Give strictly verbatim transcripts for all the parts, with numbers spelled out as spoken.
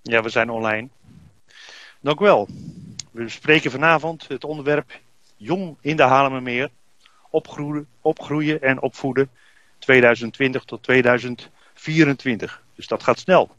Ja, we zijn online. Dank u wel. We bespreken vanavond het onderwerp Jong in de Haarlemmermeer. Opgroeien, opgroeien en opvoeden tweeduizend twintig tot tweeduizend vierentwintig. Dus dat gaat snel.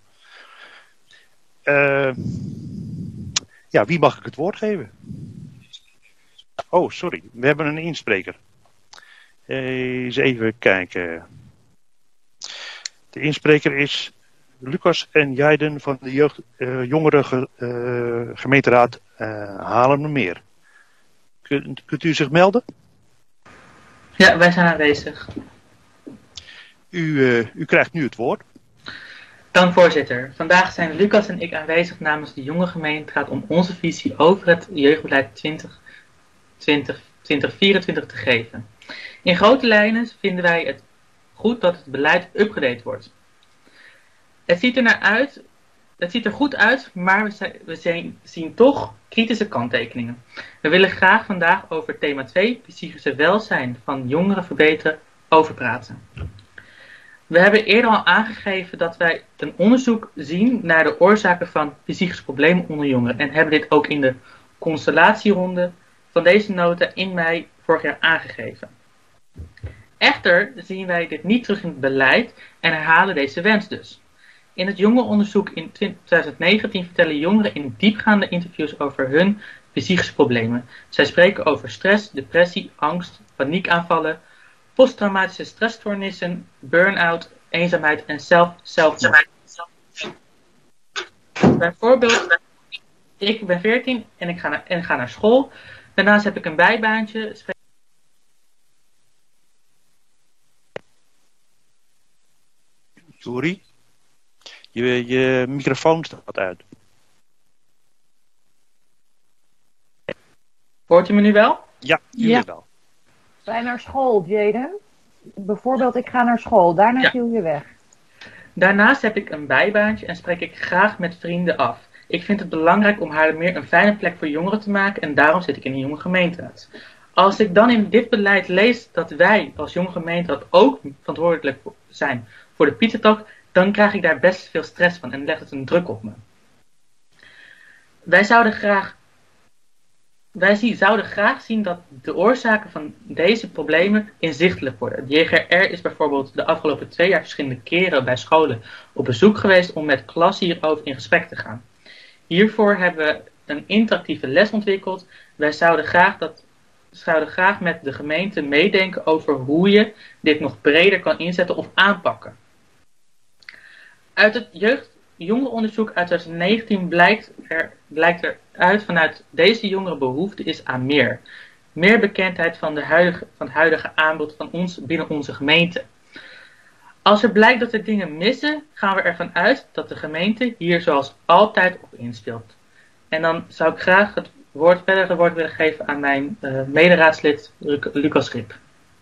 Uh, ja, wie mag ik het woord geven? Oh, sorry. We hebben een inspreker. Eens even kijken. De inspreker is Lucas en Jaiden van de jeugd, uh, jongere ge, uh, gemeenteraad uh, Haarlemmermeer. Kunt, kunt u zich melden? Ja, wij zijn aanwezig. U, uh, u krijgt nu het woord. Dank voorzitter. Vandaag zijn Lucas en ik aanwezig namens de jonge gemeenteraad om onze visie over het jeugdbeleid twintig twintig, twintig vierentwintig te geven. In grote lijnen vinden wij het goed dat het beleid upgraded wordt. Het ziet er naar uit, het ziet er goed uit, maar we, zijn, we zijn, zien toch kritische kanttekeningen. We willen graag vandaag over thema twee, psychische welzijn van jongeren verbeteren, over praten. We hebben eerder al aangegeven dat wij een onderzoek zien naar de oorzaken van psychische problemen onder jongeren en hebben dit ook in de constellatieronde van deze nota in mei vorig jaar aangegeven. Echter zien wij dit niet terug in het beleid en herhalen deze wens dus. In het jongerenonderzoek in twintig negentien vertellen jongeren in diepgaande interviews over hun psychische problemen. Zij spreken over stress, depressie, angst, paniekaanvallen, posttraumatische stressstoornissen, burn-out, eenzaamheid en zelf-zelfmoord. Bijvoorbeeld, ik ben veertien en ik ga naar, en ga naar school. Daarnaast heb ik een bijbaantje. Sorry, je, je microfoon staat uit. Hoort u me nu wel? Ja, jullie ja. wel. Wij naar school, Jaden. Bijvoorbeeld, ik ga naar school. Daarna ja. viel je weg. Daarnaast heb ik een bijbaantje en spreek ik graag met vrienden af. Ik vind het belangrijk om Haarlemmermeer een fijne plek voor jongeren te maken en daarom zit ik in een jonge gemeenteraad. Als ik dan in dit beleid lees dat wij als jonge gemeenteraad ook verantwoordelijk zijn voor de pizzatalk, dan krijg ik daar best veel stress van en legt het een druk op me. Wij zouden graag, wij zien, zouden graag zien dat de oorzaken van deze problemen inzichtelijk worden. Het J G R is bijvoorbeeld de afgelopen twee jaar verschillende keren bij scholen op bezoek geweest om met klas hierover in gesprek te gaan. Hiervoor hebben we een interactieve les ontwikkeld. Wij zouden graag, dat, zouden graag met de gemeente meedenken over hoe je dit nog breder kan inzetten of aanpakken. Uit het jeugd-jongerenonderzoek uit twintig negentien blijkt er, blijkt er uit vanuit deze jongeren behoefte is aan meer. Meer bekendheid van, de huidige, van het huidige aanbod van ons binnen onze gemeente. Als er blijkt dat er dingen missen, gaan we ervan uit dat de gemeente hier zoals altijd op inspeelt. En dan zou ik graag het woord, verdere woord willen geven aan mijn uh, mederaadslid Lucas Rip.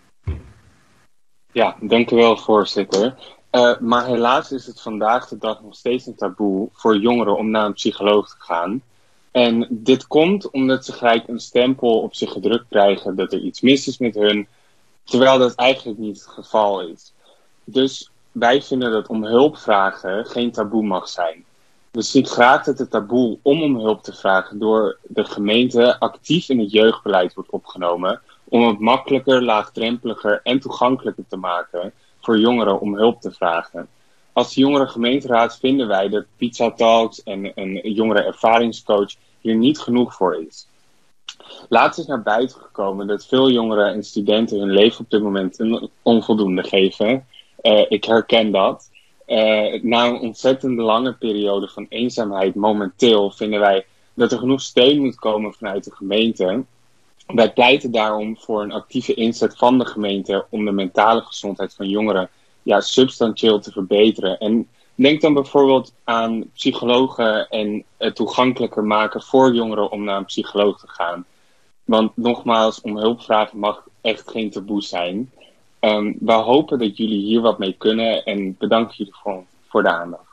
Ja, dank u wel, voorzitter. Uh, maar helaas is het vandaag de dag nog steeds een taboe voor jongeren om naar een psycholoog te gaan. En dit komt omdat ze gelijk een stempel op zich gedrukt krijgen dat er iets mis is met hun, terwijl dat eigenlijk niet het geval is. Dus wij vinden dat om hulp vragen geen taboe mag zijn. We zien graag dat het taboe om om hulp te vragen door de gemeente actief in het jeugdbeleid wordt opgenomen, om het makkelijker, laagdrempeliger en toegankelijker te maken voor jongeren om hulp te vragen. Als jongere gemeenteraad vinden wij dat Pizza Talks en een jongere ervaringscoach hier niet genoeg voor is. Laatst is naar buiten gekomen dat veel jongeren en studenten hun leven op dit moment een onvoldoende geven. Uh, ik herken dat. Uh, na een ontzettend lange periode van eenzaamheid momenteel vinden wij dat er genoeg steun moet komen vanuit de gemeente. Wij pleiten daarom voor een actieve inzet van de gemeente om de mentale gezondheid van jongeren ja, substantieel te verbeteren. En denk dan bijvoorbeeld aan psychologen en het toegankelijker maken voor jongeren om naar een psycholoog te gaan. Want nogmaals, om hulp vragen mag echt geen taboe zijn. Um, we hopen dat jullie hier wat mee kunnen en bedanken jullie voor, voor de aandacht.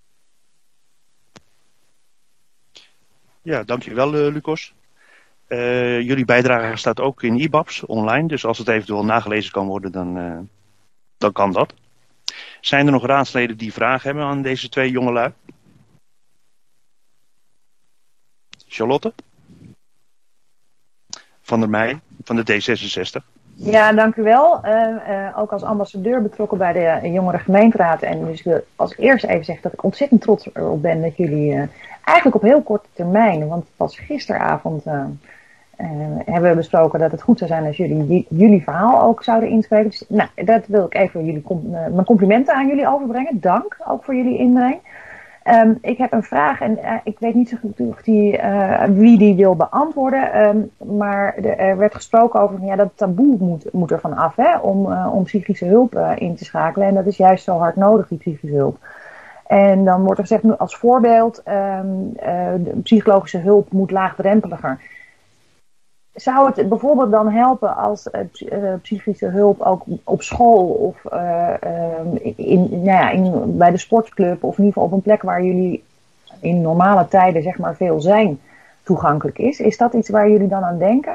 Ja, dankjewel uh, Lucas. Uh, jullie bijdrage staat ook in I B A B S online, dus als het eventueel nagelezen kan worden, dan, uh, dan kan dat. Zijn er nog raadsleden die vragen hebben aan deze twee jongelui? Charlotte? Van der Meij, van de D zesenzestig. Ja, dank u wel. Uh, uh, ook als ambassadeur betrokken bij de uh, Jongere Gemeenteraad. En dus ik wil als eerst even zeggen dat ik ontzettend trots erop ben dat jullie uh, eigenlijk op heel korte termijn, want pas gisteravond uh, uh, hebben we besproken dat het goed zou zijn als jullie jullie verhaal ook zouden inspreken. Dus nou, dat wil ik even jullie com- uh, mijn complimenten aan jullie overbrengen. Dank ook voor jullie inbreng. Um, ik heb een vraag en uh, ik weet niet zo goed of die, uh, wie die wil beantwoorden. Um, maar er, er werd gesproken over ja, dat taboe moet, moet er van af hè, om, uh, om psychische hulp uh, in te schakelen. En dat is juist zo hard nodig, die psychische hulp. En dan wordt er gezegd nu als voorbeeld, um, uh, de psychologische hulp moet laagdrempeliger. Zou het bijvoorbeeld dan helpen als uh, psychische hulp ook op school of uh, uh, in, nou ja, in, bij de sportclub of in ieder geval op een plek waar jullie in normale tijden zeg maar veel zijn toegankelijk is? Is dat iets waar jullie dan aan denken?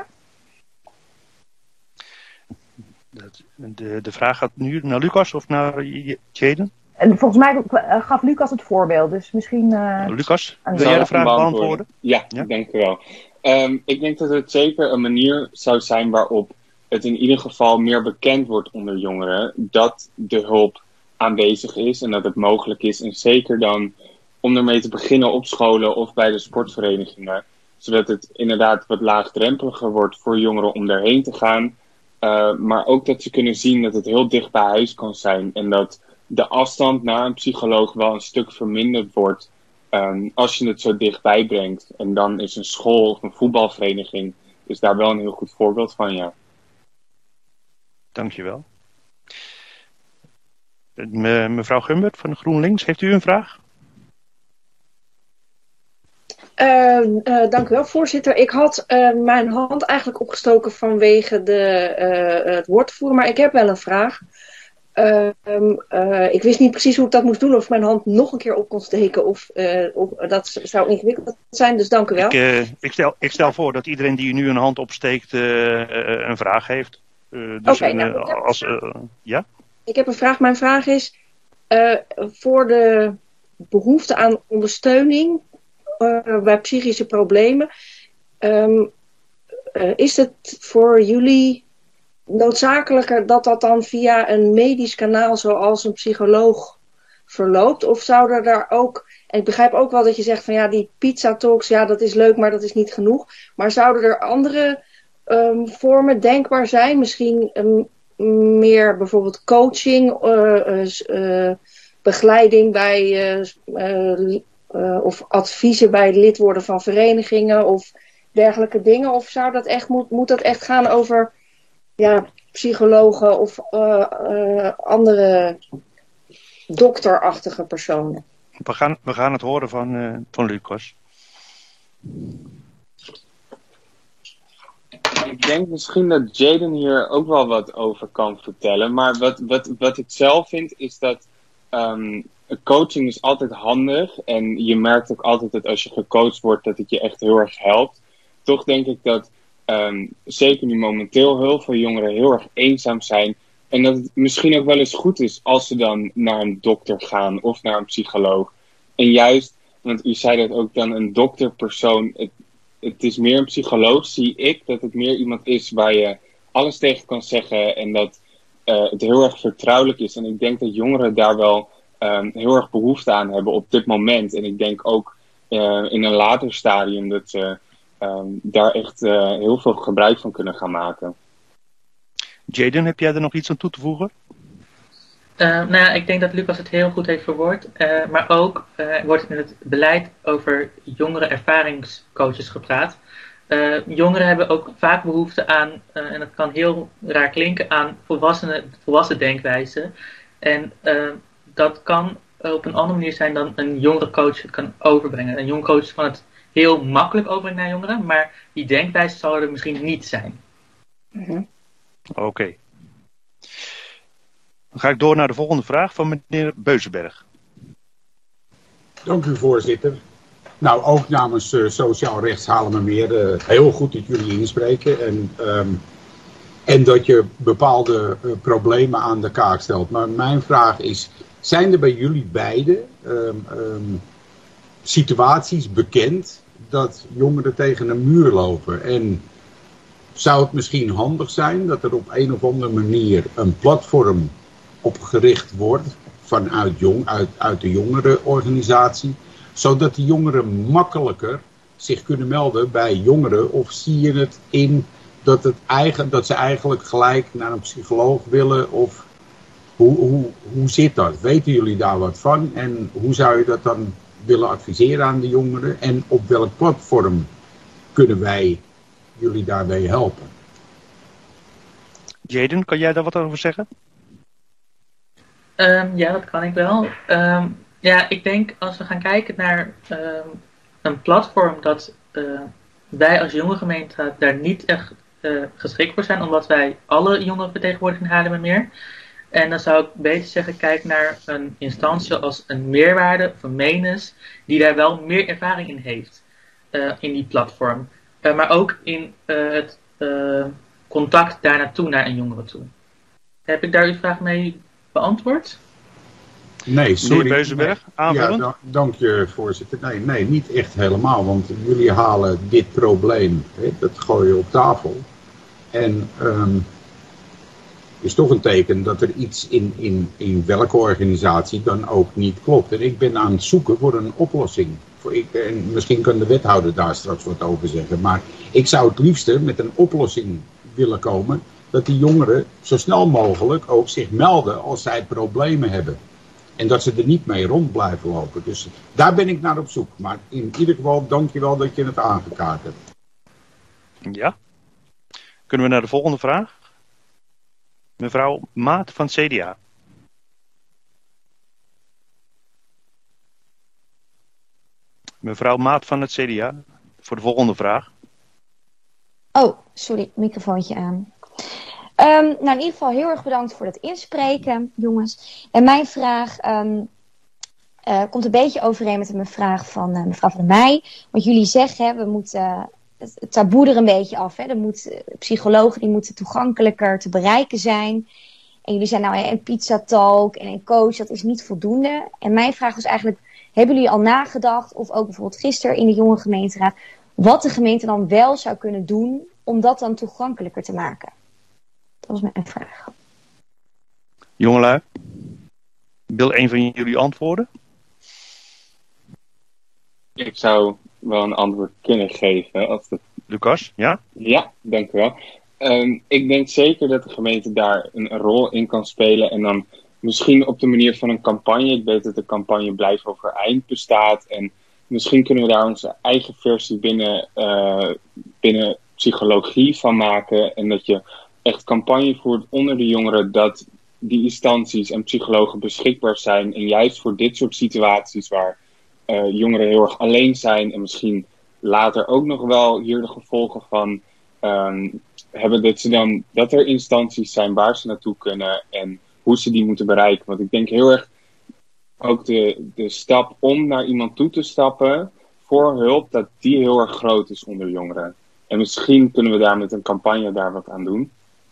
De, de vraag gaat nu naar Lucas of naar Jaden? En volgens mij gaf Lucas het voorbeeld, dus misschien... Uh, Lucas, wil jij de vraag beantwoorden? Ja, ja? Dank u wel. Um, ik denk dat het zeker een manier zou zijn waarop het in ieder geval meer bekend wordt onder jongeren dat de hulp aanwezig is en dat het mogelijk is. En zeker dan om ermee te beginnen op scholen of bij de sportverenigingen. Zodat het inderdaad wat laagdrempeliger wordt voor jongeren om daarheen te gaan. Uh, maar ook dat ze kunnen zien dat het heel dicht bij huis kan zijn. En dat de afstand naar een psycholoog wel een stuk verminderd wordt. Um, als je het zo dichtbij brengt. En dan is een school of een voetbalvereniging is daar wel een heel goed voorbeeld van, ja. Dankjewel. Me, mevrouw Gumbert van GroenLinks, heeft u een vraag? Uh, uh, dank u wel, voorzitter. Ik had uh, mijn hand eigenlijk opgestoken vanwege de, uh, het woord te voeren, maar ik heb wel een vraag. Uh, uh, ik wist niet precies hoe ik dat moest doen, of mijn hand nog een keer op kon steken, of, uh, of dat zou ingewikkeld zijn, dus dank u wel. Ik, uh, ik, stel, ik stel voor dat iedereen die nu een hand opsteekt uh, uh, een vraag heeft. Uh, dus Oké, okay, nou, uh, als uh, ja? Ik heb een vraag. Mijn vraag is, uh, voor de behoefte aan ondersteuning uh, bij psychische problemen, um, uh, is het voor jullie noodzakelijker dat dat dan via een medisch kanaal zoals een psycholoog verloopt? Of zouden daar ook, en ik begrijp ook wel dat je zegt van ja, die pizza talks, ja dat is leuk, maar dat is niet genoeg. Maar zouden er andere um, vormen denkbaar zijn? Misschien um, meer bijvoorbeeld coaching, uh, uh, begeleiding bij uh, uh, uh, of adviezen bij het lid worden van verenigingen of dergelijke dingen? Of zou dat echt, moet, moet dat echt gaan over ja, psychologen of uh, uh, andere dokterachtige personen? We gaan, we gaan het horen van, uh, van Lucas. Ik denk misschien dat Jaden hier ook wel wat over kan vertellen. Maar wat, wat, wat ik zelf vind is dat um, coaching is altijd handig. En je merkt ook altijd dat als je gecoacht wordt dat het je echt heel erg helpt. Toch denk ik dat um, zeker nu momenteel heel veel jongeren heel erg eenzaam zijn. En dat het misschien ook wel eens goed is als ze dan naar een dokter gaan of naar een psycholoog. En juist, want u zei dat ook dan een dokterpersoon, het, het is meer een psycholoog, zie ik, dat het meer iemand is waar je alles tegen kan zeggen en dat uh, het heel erg vertrouwelijk is. En ik denk dat jongeren daar wel um, heel erg behoefte aan hebben op dit moment. En ik denk ook uh, in een later stadium dat ze um, daar echt uh, heel veel gebruik van kunnen gaan maken. Jaden, heb jij er nog iets aan toe te voegen? Uh, nou ja, ik denk dat Lucas het heel goed heeft verwoord. Uh, maar ook uh, wordt in het beleid over jongere ervaringscoaches gepraat. Uh, jongeren hebben ook vaak behoefte aan, uh, en dat kan heel raar klinken, aan volwassenen, volwassen denkwijze. En uh, dat kan op een andere manier zijn dan een jongere coach het kan overbrengen. Een jongere coach kan het heel makkelijk overbrengen naar jongeren, maar die denkwijze zal er misschien niet zijn. Mm-hmm. Oké. Okay. Dan ga ik door naar de volgende vraag van meneer Beuzenberg. Dank u, voorzitter. Nou, ook namens uh, Sociaal Rechts halen we meer. Uh, heel goed dat jullie inspreken. En, um, en dat je bepaalde uh, problemen aan de kaak stelt. Maar mijn vraag is, zijn er bij jullie beiden um, um, situaties bekend dat jongeren tegen een muur lopen. En zou het misschien handig zijn dat er op een of andere manier een platform opgericht wordt vanuit jong, uit, uit de jongerenorganisatie, zodat de jongeren makkelijker zich kunnen melden bij jongeren? Of zie je het in dat, het eigen, dat ze eigenlijk gelijk naar een psycholoog willen? Of hoe, hoe, hoe zit dat? Weten jullie daar wat van? En hoe zou je dat dan willen adviseren aan de jongeren? En op welk platform kunnen wij jullie daarbij helpen? Jaden, kan jij daar wat over zeggen? Um, ja, dat kan ik wel. Um, ja, ik denk als we gaan kijken naar um, een platform dat uh, wij als jonge gemeenteraad daar niet echt uh, geschikt voor zijn, omdat wij alle jongeren vertegenwoordigen in Haarlemmermeer. En dan zou ik beter zeggen, kijk naar een instantie als een Meerwaarde of een Menes, die daar wel meer ervaring in heeft, uh, in die platform. Uh, maar ook in uh, het uh, contact daar naartoe, naar een jongere toe. Heb ik daar uw vraag mee beantwoord? Nee, sorry. Meneer Beuzenberg, aanvullend? Ja, da- dank je, voorzitter. Nee, nee, niet echt helemaal, want jullie halen dit probleem, hè, dat gooi je op tafel. En um, is toch een teken dat er iets in, in, in welke organisatie dan ook niet klopt. En ik ben aan het zoeken voor een oplossing. Voor ik, en misschien kan de wethouder daar straks wat over zeggen. Maar ik zou het liefste met een oplossing willen komen dat die jongeren zo snel mogelijk ook zich melden als zij problemen hebben. En dat ze er niet mee rond blijven lopen. Dus daar ben ik naar op zoek. Maar in ieder geval, dank je wel dat je het aangekaart hebt. Ja. Kunnen we naar de volgende vraag? Mevrouw Maat van het C D A. Mevrouw Maat van het C D A, voor de volgende vraag. Oh, sorry, microfoontje aan. Um, nou, in ieder geval heel erg bedankt voor het inspreken, jongens. En mijn vraag um, uh, komt een beetje overeen met mijn vraag van uh, mevrouw Van der Meij. Want jullie zeggen, hè, we moeten uh, het taboe er een beetje af. Hè. Er moet, uh, psychologen die moeten toegankelijker te bereiken zijn. En jullie zijn nou een pizza talk en een coach, dat is niet voldoende. En mijn vraag was eigenlijk, hebben jullie al nagedacht, of ook bijvoorbeeld gisteren in de jonge gemeenteraad, wat de gemeente dan wel zou kunnen doen om dat dan toegankelijker te maken? Dat was mijn vraag. Jongelui, wil een van jullie antwoorden? Ik zou wel een antwoord kunnen geven. Als het... Lucas, ja? Ja, dank u wel. Um, ik denk zeker dat de gemeente daar een, een rol in kan spelen. En dan misschien op de manier van een campagne. Ik weet dat de campagne Blijf Overeind bestaat. En misschien kunnen we daar onze eigen versie binnen, uh, binnen psychologie van maken. En dat je echt campagne voert onder de jongeren, dat die instanties en psychologen beschikbaar zijn. En juist voor dit soort situaties waar uh, jongeren heel erg alleen zijn en misschien later ook nog wel hier de gevolgen van um, hebben, dat, ze dan, dat er instanties zijn waar ze naartoe kunnen en hoe ze die moeten bereiken. Want ik denk heel erg ook de, de stap om naar iemand toe te stappen voor hulp, dat die heel erg groot is onder jongeren. En misschien kunnen we daar met een campagne daar wat aan doen.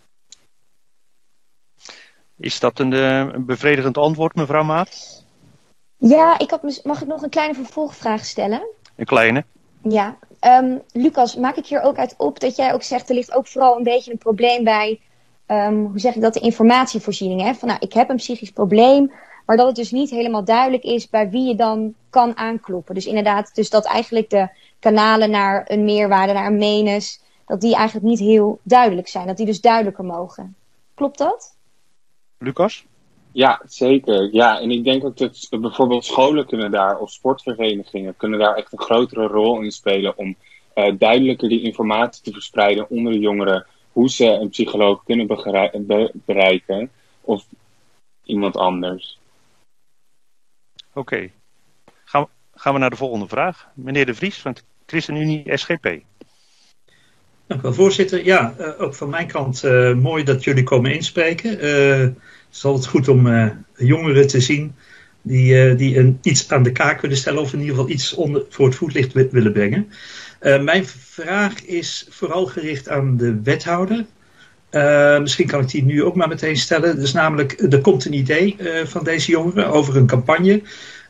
Is dat een, een bevredigend antwoord, mevrouw Maat? Ja, ik had, mag ik nog een kleine vervolgvraag stellen? Een kleine? Ja. Um, Lucas, maak ik hier ook uit op dat jij ook zegt, er ligt ook vooral een beetje een probleem bij, um, hoe zeg ik dat, de informatievoorziening. Hè? Van nou, ik heb een psychisch probleem, maar dat het dus niet helemaal duidelijk is bij wie je dan kan aankloppen. Dus inderdaad, dus dat eigenlijk de kanalen naar een Meerwaarde, naar een Menes, dat die eigenlijk niet heel duidelijk zijn. Dat die dus duidelijker mogen. Klopt dat? Lucas? Ja, zeker. Ja, en ik denk ook dat bijvoorbeeld scholen kunnen daar, of sportverenigingen, kunnen daar echt een grotere rol in spelen om uh, duidelijker die informatie te verspreiden onder de jongeren, hoe ze een psycholoog kunnen be- bereiken, of iemand anders. Oké. Okay. Gaan, gaan we naar de volgende vraag. Meneer De Vries van ChristenUnie S G P. Dank u wel, voorzitter. Ja, uh, ook van mijn kant uh, mooi dat jullie komen inspreken. Uh, het is altijd goed om uh, jongeren te zien die, uh, die een, iets aan de kaak willen stellen of in ieder geval iets onder, voor het voetlicht w- willen brengen. Uh, mijn vraag is vooral gericht aan de wethouder. Uh, misschien kan ik die nu ook maar meteen stellen. Dus namelijk, er komt een idee uh, van deze jongeren over een campagne.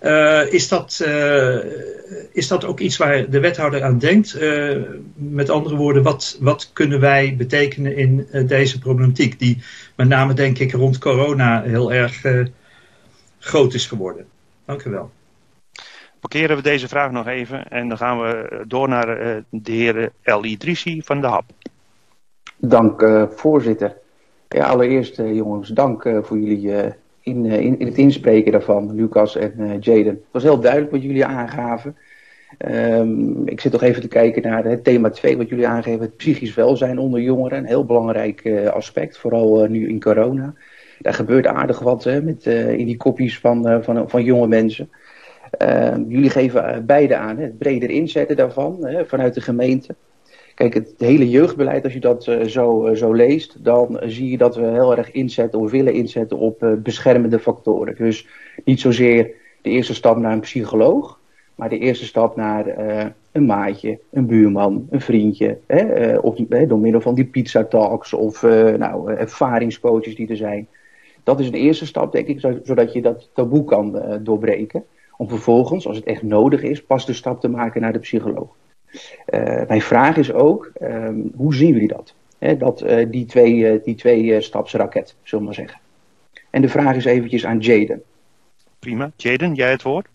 Uh, is, dat, uh, is dat ook iets waar de wethouder aan denkt? Uh, met andere woorden, wat, wat kunnen wij betekenen in uh, deze problematiek? Die met name denk ik rond corona heel erg uh, groot is geworden. Dank u wel. Parkeren we deze vraag nog even en dan gaan we door naar uh, de heer El Idrissi van de H A P. Dank uh, voorzitter. Ja, allereerst uh, jongens, dank uh, voor jullie uh, in, uh, in, in het inspreken daarvan, Lucas en uh, Jaden. Het was heel duidelijk wat jullie aangaven. Um, ik zit nog even te kijken naar het thema twee wat jullie aangeven, het psychisch welzijn onder jongeren. Een heel belangrijk uh, aspect, vooral uh, nu in corona. Daar gebeurt aardig wat hè, met, uh, in die kopjes van, uh, van, van jonge mensen. Uh, jullie geven uh, beide aan, hè, het breder inzetten daarvan, hè, vanuit de gemeente. Kijk, het hele jeugdbeleid, als je dat uh, zo, uh, zo leest, dan uh, zie je dat we heel erg inzetten of willen inzetten op uh, beschermende factoren. Dus niet zozeer de eerste stap naar een psycholoog, maar de eerste stap naar uh, een maatje, een buurman, een vriendje. Hè, uh, of uh, door middel van die pizza talks of uh, nou, uh, ervaringscoaches die er zijn. Dat is een eerste stap, denk ik, zodat je dat taboe kan uh, doorbreken. Om vervolgens, als het echt nodig is, pas de stap te maken naar de psycholoog. Uh, mijn vraag is ook, um, hoe zien jullie dat? He, dat uh, die twee, uh, die twee uh, stapsraket, zullen we maar zeggen. En de vraag is eventjes aan Jaden. Prima. Jaden, jij het woord?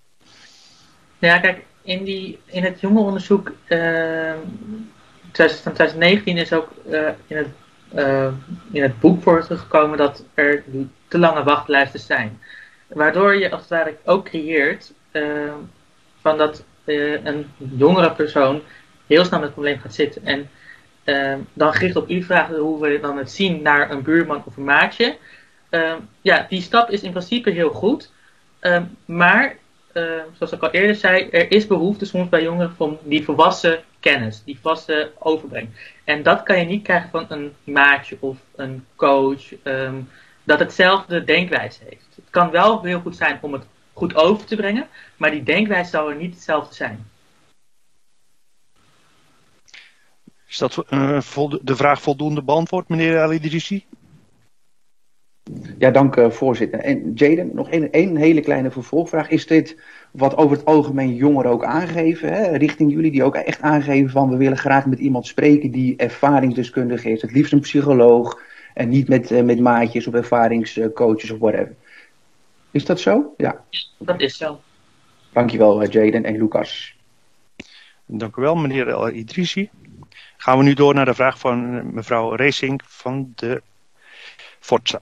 Ja, kijk, in, die, in het jongerenonderzoek uh, van twintig negentien is ook uh, in, het, uh, in het boek voor teruggekomen dat er te lange wachtlijsten zijn. Waardoor je als het ware ook creëert uh, van dat uh, een jongere persoon heel snel met het probleem gaat zitten. En uh, dan gericht op uw vraag hoe we dan het zien naar een buurman of een maatje. Uh, ja, die stap is in principe heel goed. Uh, maar, uh, zoals ik al eerder zei, er is behoefte soms bij jongeren van die volwassen kennis, die volwassen overbrengt. En dat kan je niet krijgen van een maatje of een coach, um, dat hetzelfde denkwijze heeft. Het kan wel heel goed zijn om het goed over te brengen, maar die denkwijze zal er niet hetzelfde zijn. Is dat uh, de vraag voldoende beantwoord, meneer El Idrissi? Ja, dank uh, voorzitter. En Jaden, nog één hele kleine vervolgvraag. Is dit wat over het algemeen jongeren ook aangeven, hè, richting jullie, die ook echt aangeven van we willen graag met iemand spreken die ervaringsdeskundig is, het liefst een psycholoog en niet met, uh, met maatjes of ervaringscoaches of whatever. Is dat zo? Ja. Dat is zo. Dankjewel uh, Jaden en Lucas. Dank u wel, meneer El Idrissi. Gaan we nu door naar de vraag van mevrouw Racing van de Forza.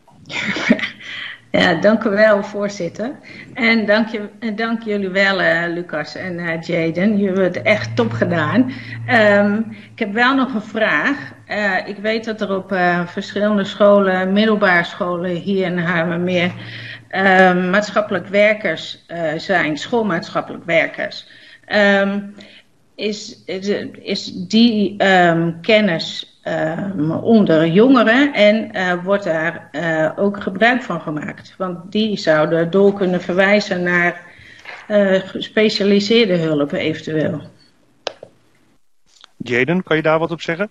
Ja, dank u wel, voorzitter. En dank, je, dank jullie wel, uh, Lucas en uh, Jaden. Jullie hebben het echt top gedaan. Um, ik heb wel nog een vraag. Uh, ik weet dat er op uh, verschillende scholen, middelbare scholen hier in Haarlemmermeer, uh, maatschappelijk werkers uh, zijn, schoolmaatschappelijk werkers. Um, is, is, is die um, kennis Um, onder jongeren en uh, wordt daar uh, ook gebruik van gemaakt. Want die zouden door kunnen verwijzen naar uh, gespecialiseerde hulp eventueel. Jaden, kan je daar wat op zeggen?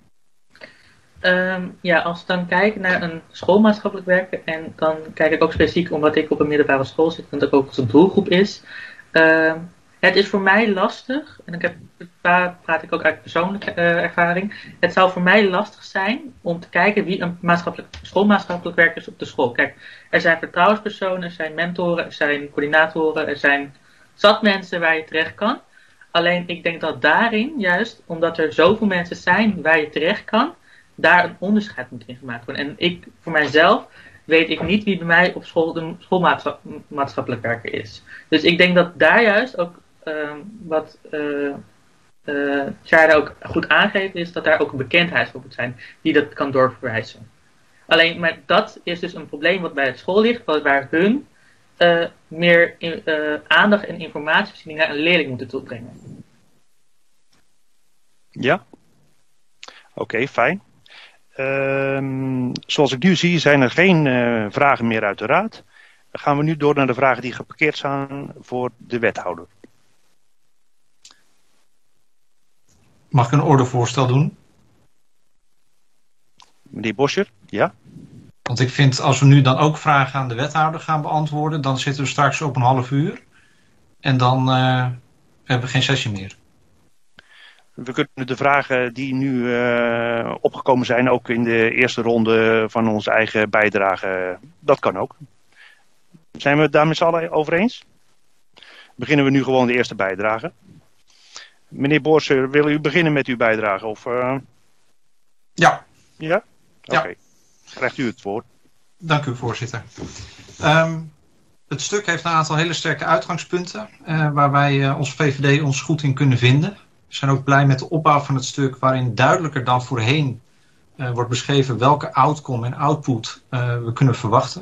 Um, ja, als we dan kijken naar een schoolmaatschappelijk werker en dan kijk ik ook specifiek omdat ik op een middelbare school zit en dat ook onze doelgroep is. Um, Het is voor mij lastig, en ik heb, daar praat ik ook uit persoonlijke uh, ervaring. Het zou voor mij lastig zijn om te kijken wie een maatschappelijk, schoolmaatschappelijk werker is op de school. Kijk, er zijn vertrouwenspersonen, er zijn mentoren, er zijn coördinatoren, er zijn zat mensen waar je terecht kan. Alleen ik denk dat daarin, juist omdat er zoveel mensen zijn waar je terecht kan, daar een onderscheid moet in gemaakt worden. En ik, voor mijzelf, weet ik niet wie bij mij op school de schoolmaatschappelijk werker is. Dus ik denk dat daar juist ook uh, wat uh, uh, Sharda ook goed aangeeft, is dat daar ook een bekendheid voor moet zijn die dat kan doorverwijzen. Alleen, maar dat is dus een probleem wat bij de school ligt, waar hun uh, meer in, uh, aandacht en informatievoorziening naar een leerling moeten toebrengen. Ja? Oké, okay, fijn. Um, zoals ik nu zie zijn er geen uh, vragen meer uit de raad. Dan gaan we nu door naar de vragen die geparkeerd staan voor de wethouder. Mag ik een ordevoorstel doen? Meneer Boscher, ja? Want ik vind, als we nu dan ook vragen aan de wethouder gaan beantwoorden, dan zitten we straks op een half uur. En dan uh, hebben we geen sessie meer. We kunnen de vragen die nu uh, opgekomen zijn, ook in de eerste ronde van onze eigen bijdrage, dat kan ook. Zijn we het daar met z'n allen over eens? Beginnen we nu gewoon de eerste bijdrage. Meneer Boorser, wil u beginnen met uw bijdrage? Of, uh... Ja. Ja? Oké. Okay. Ja. Krijgt u het woord. Dank u, voorzitter. Um, het stuk heeft een aantal hele sterke uitgangspunten, uh, waar wij uh, als V V D ons goed in kunnen vinden. We zijn ook blij met de opbouw van het stuk, waarin duidelijker dan voorheen uh, wordt beschreven welke outcome en output uh, we kunnen verwachten.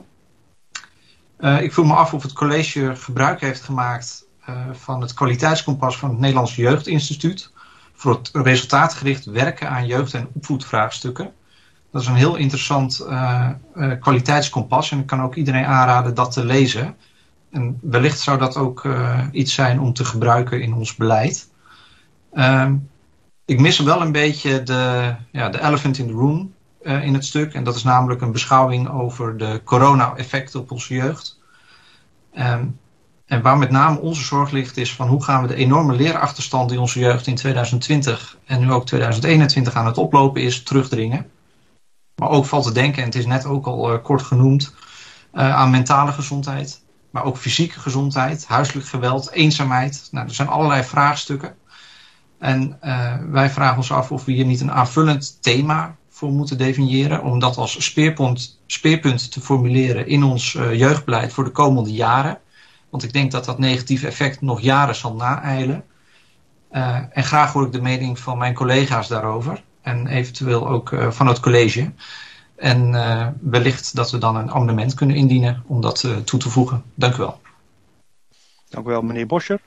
Uh, ik vroeg me af of het college gebruik heeft gemaakt uh, van het kwaliteitskompas van het Nederlands Jeugdinstituut voor het resultaatgericht werken aan jeugd- en opvoedvraagstukken. Dat is een heel interessant uh, uh, kwaliteitskompas en ik kan ook iedereen aanraden dat te lezen. En wellicht zou dat ook uh, iets zijn om te gebruiken in ons beleid. Uh, ik mis wel een beetje de, ja, de elephant in the room uh, in het stuk. En dat is namelijk een beschouwing over de corona-effecten op onze jeugd. Um, en waar met name onze zorg ligt is van hoe gaan we de enorme leerachterstand die onze jeugd in tweeduizend twintig en nu ook tweeduizend eenentwintig aan het oplopen is, terugdringen. Maar ook valt te denken, en het is net ook al uh, kort genoemd, uh, aan mentale gezondheid. Maar ook fysieke gezondheid, huiselijk geweld, eenzaamheid. Nou, er zijn allerlei vraagstukken. En uh, wij vragen ons af of we hier niet een aanvullend thema voor moeten definiëren. Om dat als speerpunt, speerpunt te formuleren in ons uh, jeugdbeleid voor de komende jaren. Want ik denk dat dat negatieve effect nog jaren zal naeilen. Uh, en graag hoor ik de mening van mijn collega's daarover. En eventueel ook uh, van het college. En uh, wellicht dat we dan een amendement kunnen indienen om dat uh, toe te voegen. Dank u wel. Dank u wel, meneer Boscher.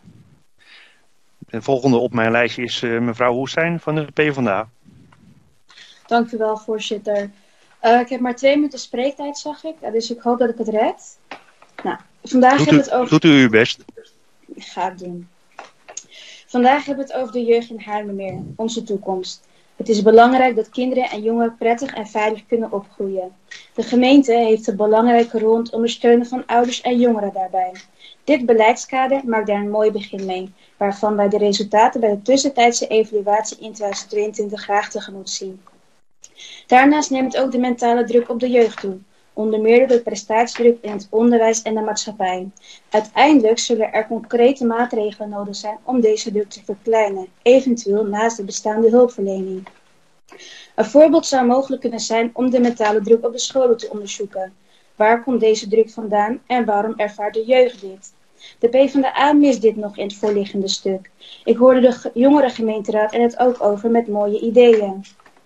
De volgende op mijn lijstje is uh, mevrouw Hoestijn van de PvdA. Dank u wel, voorzitter. Uh, ik heb maar twee minuten spreektijd, zag ik. Uh, dus ik hoop dat ik het red. Nou, vandaag doet, hebben u, we het over... doet u uw best. Ik ga het doen. Vandaag hebben we het over de jeugd in Haarlemmermeer, onze toekomst. Het is belangrijk dat kinderen en jongeren prettig en veilig kunnen opgroeien. De gemeente heeft een belangrijke rol in het ondersteunen van ouders en jongeren daarbij. Dit beleidskader maakt daar een mooi begin mee, waarvan wij de resultaten bij de tussentijdse evaluatie in tweeduizend tweeëntwintig graag tegemoet zien. Daarnaast neemt ook de mentale druk op de jeugd toe, onder meer door de prestatiedruk in het onderwijs en de maatschappij. Uiteindelijk zullen er concrete maatregelen nodig zijn om deze druk te verkleinen, eventueel naast de bestaande hulpverlening. Een voorbeeld zou mogelijk kunnen zijn om de mentale druk op de scholen te onderzoeken. Waar komt deze druk vandaan en waarom ervaart de jeugd dit? De PvdA mist dit nog in het voorliggende stuk. Ik hoorde de jongerengemeenteraad er het ook over met mooie ideeën.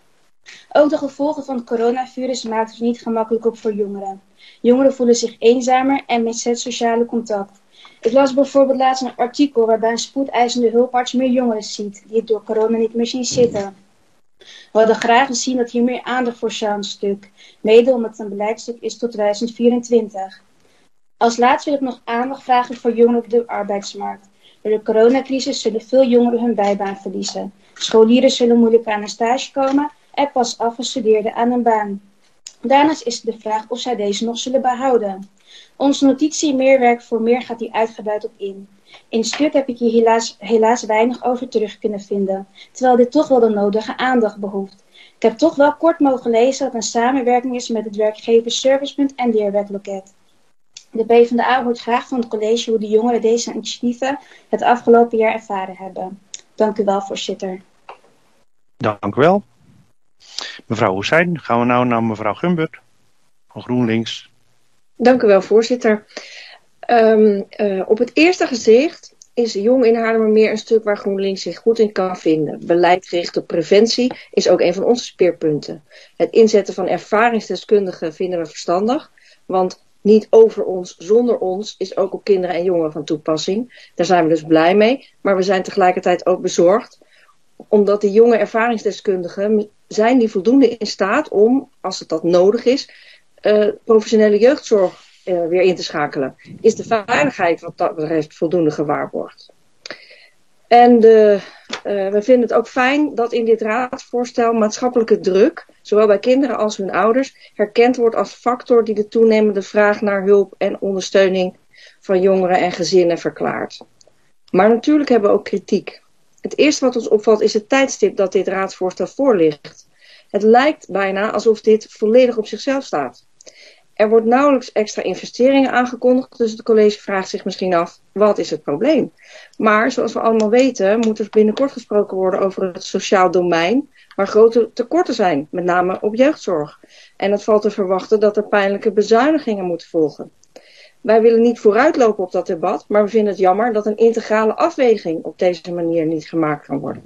Ook de gevolgen van het coronavirus maakt het niet gemakkelijk op voor jongeren. Jongeren voelen zich eenzamer en missen het sociale contact. Ik las bijvoorbeeld laatst een artikel waarbij een spoedeisende hulparts meer jongeren ziet die het door corona niet meer zien zitten. We hadden graag gezien dat hier meer aandacht voor zou stuk, mede omdat het een beleidstuk is tot tweeduizend vierentwintig. Als laatste wil ik nog aandacht vragen voor jongeren op de arbeidsmarkt. Door de coronacrisis zullen veel jongeren hun bijbaan verliezen. Scholieren zullen moeilijk aan een stage komen en pas afgestudeerden aan een baan. Daarnaast is de vraag of zij deze nog zullen behouden. Onze notitie Meer werk voor meer gaat hier uitgebreid op in. In het stuk heb ik hier helaas, helaas weinig over terug kunnen vinden, terwijl dit toch wel de nodige aandacht behoeft. Ik heb toch wel kort mogen lezen dat een samenwerking is met het werkgeversservicepunt en Leerwerkloket. De PvdA hoort graag van het college hoe de jongeren deze initiatieven het afgelopen jaar ervaren hebben. Dank u wel, voorzitter. Dank u wel. Mevrouw Hoestijn, gaan we nou naar mevrouw Gumbert van GroenLinks. Dank u wel, voorzitter. Um, uh, op het eerste gezicht is Jong in Haarlemmermeer een stuk waar GroenLinks zich goed in kan vinden. Beleid gericht op preventie is ook een van onze speerpunten. Het inzetten van ervaringsdeskundigen vinden we verstandig, want niet over ons, zonder ons is ook op kinderen en jongeren van toepassing. Daar zijn we dus blij mee, maar we zijn tegelijkertijd ook bezorgd, omdat die jonge ervaringsdeskundigen zijn die voldoende in staat om, als het dat nodig is, uh, professionele jeugdzorg uh, weer in te schakelen. Is de veiligheid wat dat betreft voldoende gewaarborgd? En de Uh, we vinden het ook fijn dat in dit raadsvoorstel maatschappelijke druk, zowel bij kinderen als hun ouders, herkend wordt als factor die de toenemende vraag naar hulp en ondersteuning van jongeren en gezinnen verklaart. Maar natuurlijk hebben we ook kritiek. Het eerste wat ons opvalt is het tijdstip dat dit raadsvoorstel voorligt. Het lijkt bijna alsof dit volledig op zichzelf staat. Er wordt nauwelijks extra investeringen aangekondigd, dus het college vraagt zich misschien af, wat is het probleem? Maar zoals we allemaal weten, moet er binnenkort gesproken worden over het sociaal domein, waar grote tekorten zijn, met name op jeugdzorg. En het valt te verwachten dat er pijnlijke bezuinigingen moeten volgen. Wij willen niet vooruitlopen op dat debat, maar we vinden het jammer dat een integrale afweging op deze manier niet gemaakt kan worden.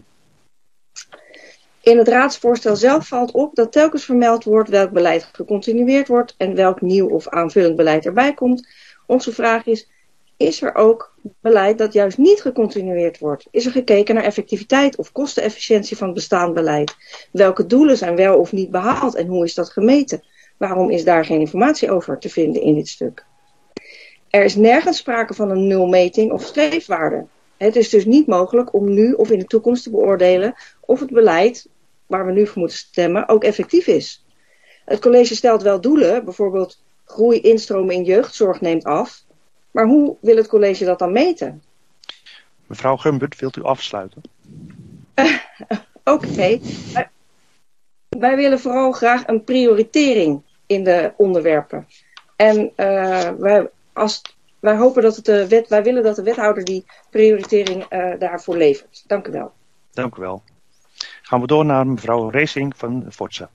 In het raadsvoorstel zelf valt op dat telkens vermeld wordt welk beleid gecontinueerd wordt en welk nieuw of aanvullend beleid erbij komt. Onze vraag is, is er ook beleid dat juist niet gecontinueerd wordt? Is er gekeken naar effectiviteit of kostenefficiëntie van het bestaand beleid? Welke doelen zijn wel of niet behaald en hoe is dat gemeten? Waarom is daar geen informatie over te vinden in dit stuk? Er is nergens sprake van een nulmeting of streefwaarde. Het is dus niet mogelijk om nu of in de toekomst te beoordelen of het beleid, waar we nu voor moeten stemmen, ook effectief is. Het college stelt wel doelen, bijvoorbeeld groei instromen in jeugdzorg neemt af. Maar hoe wil het college dat dan meten? Mevrouw Gumbert, wilt u afsluiten? Uh, Oké. Okay. Wij, wij willen vooral graag een prioritering in de onderwerpen. En uh, wij, als, wij hopen dat het de wet, wij willen dat de wethouder die prioritering uh, daarvoor levert. Dank u wel. Dank u wel. Gaan we door naar mevrouw Racing van Forza.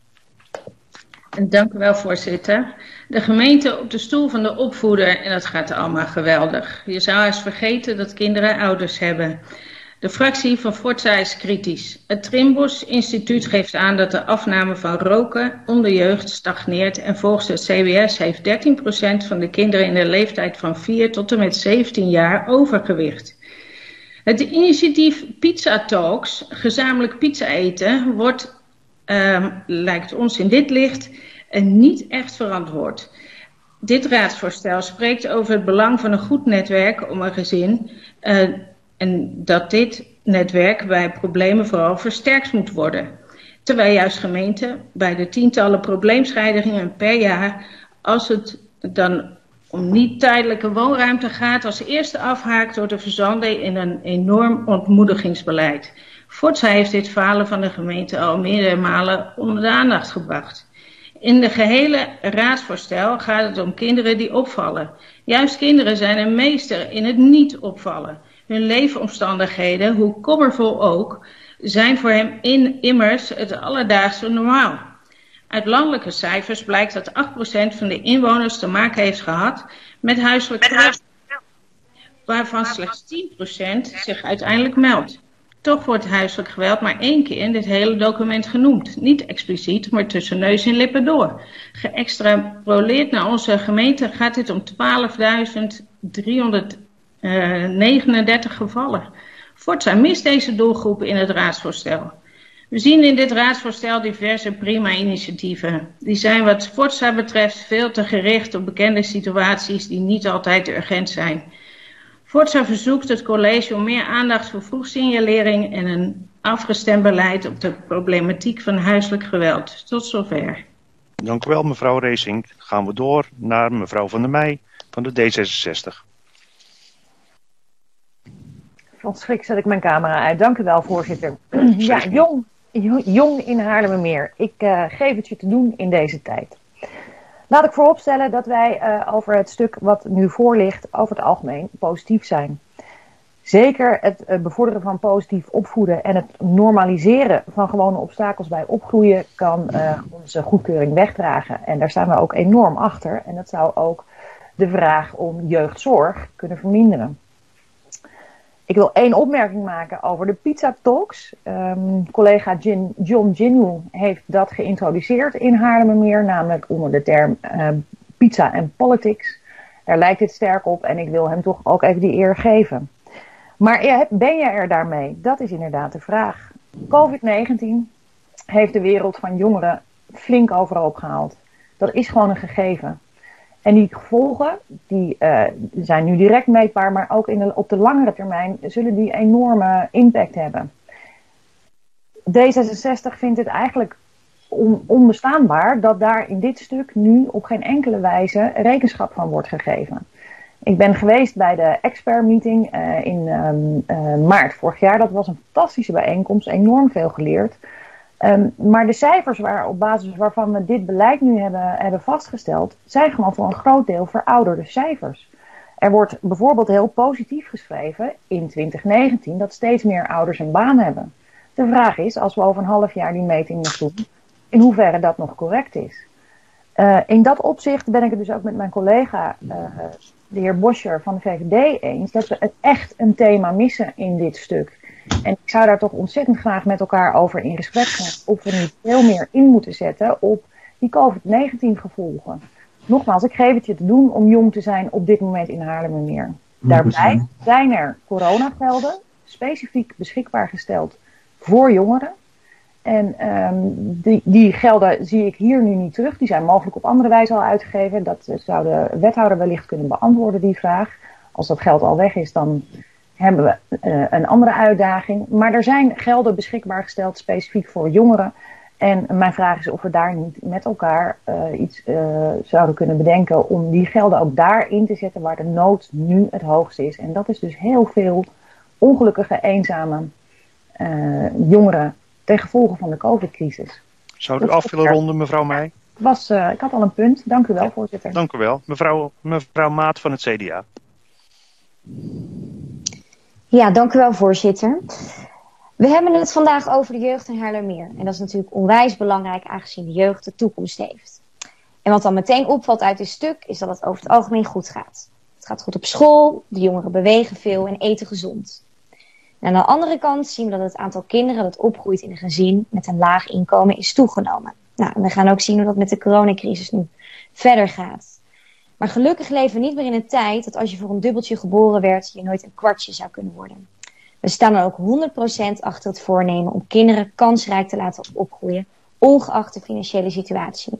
Dank u wel, voorzitter. De gemeente op de stoel van de opvoeder, en dat gaat allemaal geweldig. Je zou eens vergeten dat kinderen ouders hebben. De fractie van Forza is kritisch. Het Trimbos Instituut geeft aan dat de afname van roken onder jeugd stagneert en volgens het C B S heeft dertien procent van de kinderen in de leeftijd van vier tot en met zeventien jaar overgewicht. Het initiatief Pizza Talks, gezamenlijk pizza eten, wordt, uh, lijkt ons in dit licht, uh, niet echt verantwoord. Dit raadsvoorstel spreekt over het belang van een goed netwerk om een gezin uh, en dat dit netwerk bij problemen vooral versterkt moet worden. Terwijl juist gemeenten bij de tientallen probleemscheidingen per jaar, als het dan om niet tijdelijke woonruimte gaat, als eerste afhaakt door te verzanden in een enorm ontmoedigingsbeleid. Forza heeft dit falen van de gemeente al meerdere malen onder de aandacht gebracht. In de gehele raadsvoorstel gaat het om kinderen die opvallen. Juist kinderen zijn een meester in het niet opvallen. Hun leefomstandigheden, hoe kommervol ook, zijn voor hem in, immers het alledaagse normaal. Uit landelijke cijfers blijkt dat acht procent van de inwoners te maken heeft gehad met huiselijk geweld, waarvan slechts tien procent zich uiteindelijk meldt. Toch wordt huiselijk geweld maar één keer in dit hele document genoemd. Niet expliciet, maar tussen neus en lippen door. Geëxtrapoleerd naar onze gemeente gaat dit om twaalfduizend driehonderdnegenendertig gevallen. Forza mist deze doelgroepen in het raadsvoorstel. We zien in dit raadsvoorstel diverse prima initiatieven. Die zijn wat Forza betreft veel te gericht op bekende situaties die niet altijd urgent zijn. Forza verzoekt het college om meer aandacht voor vroegsignalering en een afgestemd beleid op de problematiek van huiselijk geweld. Tot zover. Dank u wel, mevrouw Racing. Gaan we door naar mevrouw Van der Meij van de D zesenzestig. Van schrik zet ik mijn camera uit. Dank u wel, voorzitter. Ja, jong, jong in Haarlemmermeer. Ik uh, geef het je te doen in deze tijd. Laat ik vooropstellen dat wij uh, over het stuk wat nu voor ligt over het algemeen positief zijn. Zeker het uh, bevorderen van positief opvoeden en het normaliseren van gewone obstakels bij opgroeien kan uh, onze goedkeuring wegdragen. En daar staan we ook enorm achter. En dat zou ook de vraag om jeugdzorg kunnen verminderen. Ik wil één opmerking maken over de Pizza Talks. Um, collega Gin, John Ginu heeft dat geïntroduceerd in Haarlemmermeer, namelijk onder de term uh, pizza en politics. Daar lijkt het sterk op en ik wil hem toch ook even die eer geven. Maar ben je er daarmee? Dat is inderdaad de vraag. covid negentien heeft de wereld van jongeren flink overhoop gehaald. Dat is gewoon een gegeven. En die gevolgen die, uh, zijn nu direct meetbaar, maar ook in de, op de langere termijn zullen die enorme impact hebben. D zesenzestig vindt het eigenlijk on, onbestaanbaar dat daar in dit stuk nu op geen enkele wijze rekenschap van wordt gegeven. Ik ben geweest bij de expert-meeting uh, in um, uh, maart vorig jaar. Dat was een fantastische bijeenkomst, enorm veel geleerd. Um, maar de cijfers waar, op basis waarvan we dit beleid nu hebben, hebben vastgesteld, zijn gewoon voor een groot deel verouderde cijfers. Er wordt bijvoorbeeld heel positief geschreven in twintig negentien dat steeds meer ouders een baan hebben. De vraag is, als we over een half jaar die meting nog doen, in hoeverre dat nog correct is. Uh, in dat opzicht ben ik het dus ook met mijn collega, uh, de heer Boscher van de V V D, eens dat we het echt een thema missen in dit stuk. En ik zou daar toch ontzettend graag met elkaar over in gesprek gaan of we niet veel meer in moeten zetten op die covid negentien gevolgen. Nogmaals, ik geef het je te doen om jong te zijn op dit moment in Haarlemmermeer. Daarbij zijn er coronagelden specifiek beschikbaar gesteld voor jongeren. En um, die, die gelden zie ik hier nu niet terug. Die zijn mogelijk op andere wijze al uitgegeven. Dat zou de wethouder wellicht kunnen beantwoorden, die vraag. Als dat geld al weg is, dan hebben we uh, een andere uitdaging. Maar er zijn gelden beschikbaar gesteld specifiek voor jongeren. En mijn vraag is of we daar niet met elkaar uh, iets uh, zouden kunnen bedenken om die gelden ook daar in te zetten waar de nood nu het hoogst is. En dat is dus heel veel ongelukkige, eenzame uh, jongeren ten gevolge van de covid-crisis. Zou u af willen ronden, mevrouw Meij? Was, uh, ik had al een punt. Dank u wel, voorzitter. Dank u wel. Mevrouw, mevrouw Maat van het C D A. Ja, dank u wel, voorzitter. We hebben het vandaag over de jeugd in Haarlemmermeer. En dat is natuurlijk onwijs belangrijk, aangezien de jeugd de toekomst heeft. En wat dan meteen opvalt uit dit stuk, is dat het over het algemeen goed gaat. Het gaat goed op school, de jongeren bewegen veel en eten gezond. En aan de andere kant zien we dat het aantal kinderen dat opgroeit in een gezin met een laag inkomen is toegenomen. Nou, en we gaan ook zien hoe dat met de coronacrisis nu verder gaat. Maar gelukkig leven we niet meer in een tijd dat als je voor een dubbeltje geboren werd, je nooit een kwartje zou kunnen worden. We staan er ook honderd procent achter het voornemen om kinderen kansrijk te laten opgroeien, ongeacht de financiële situatie.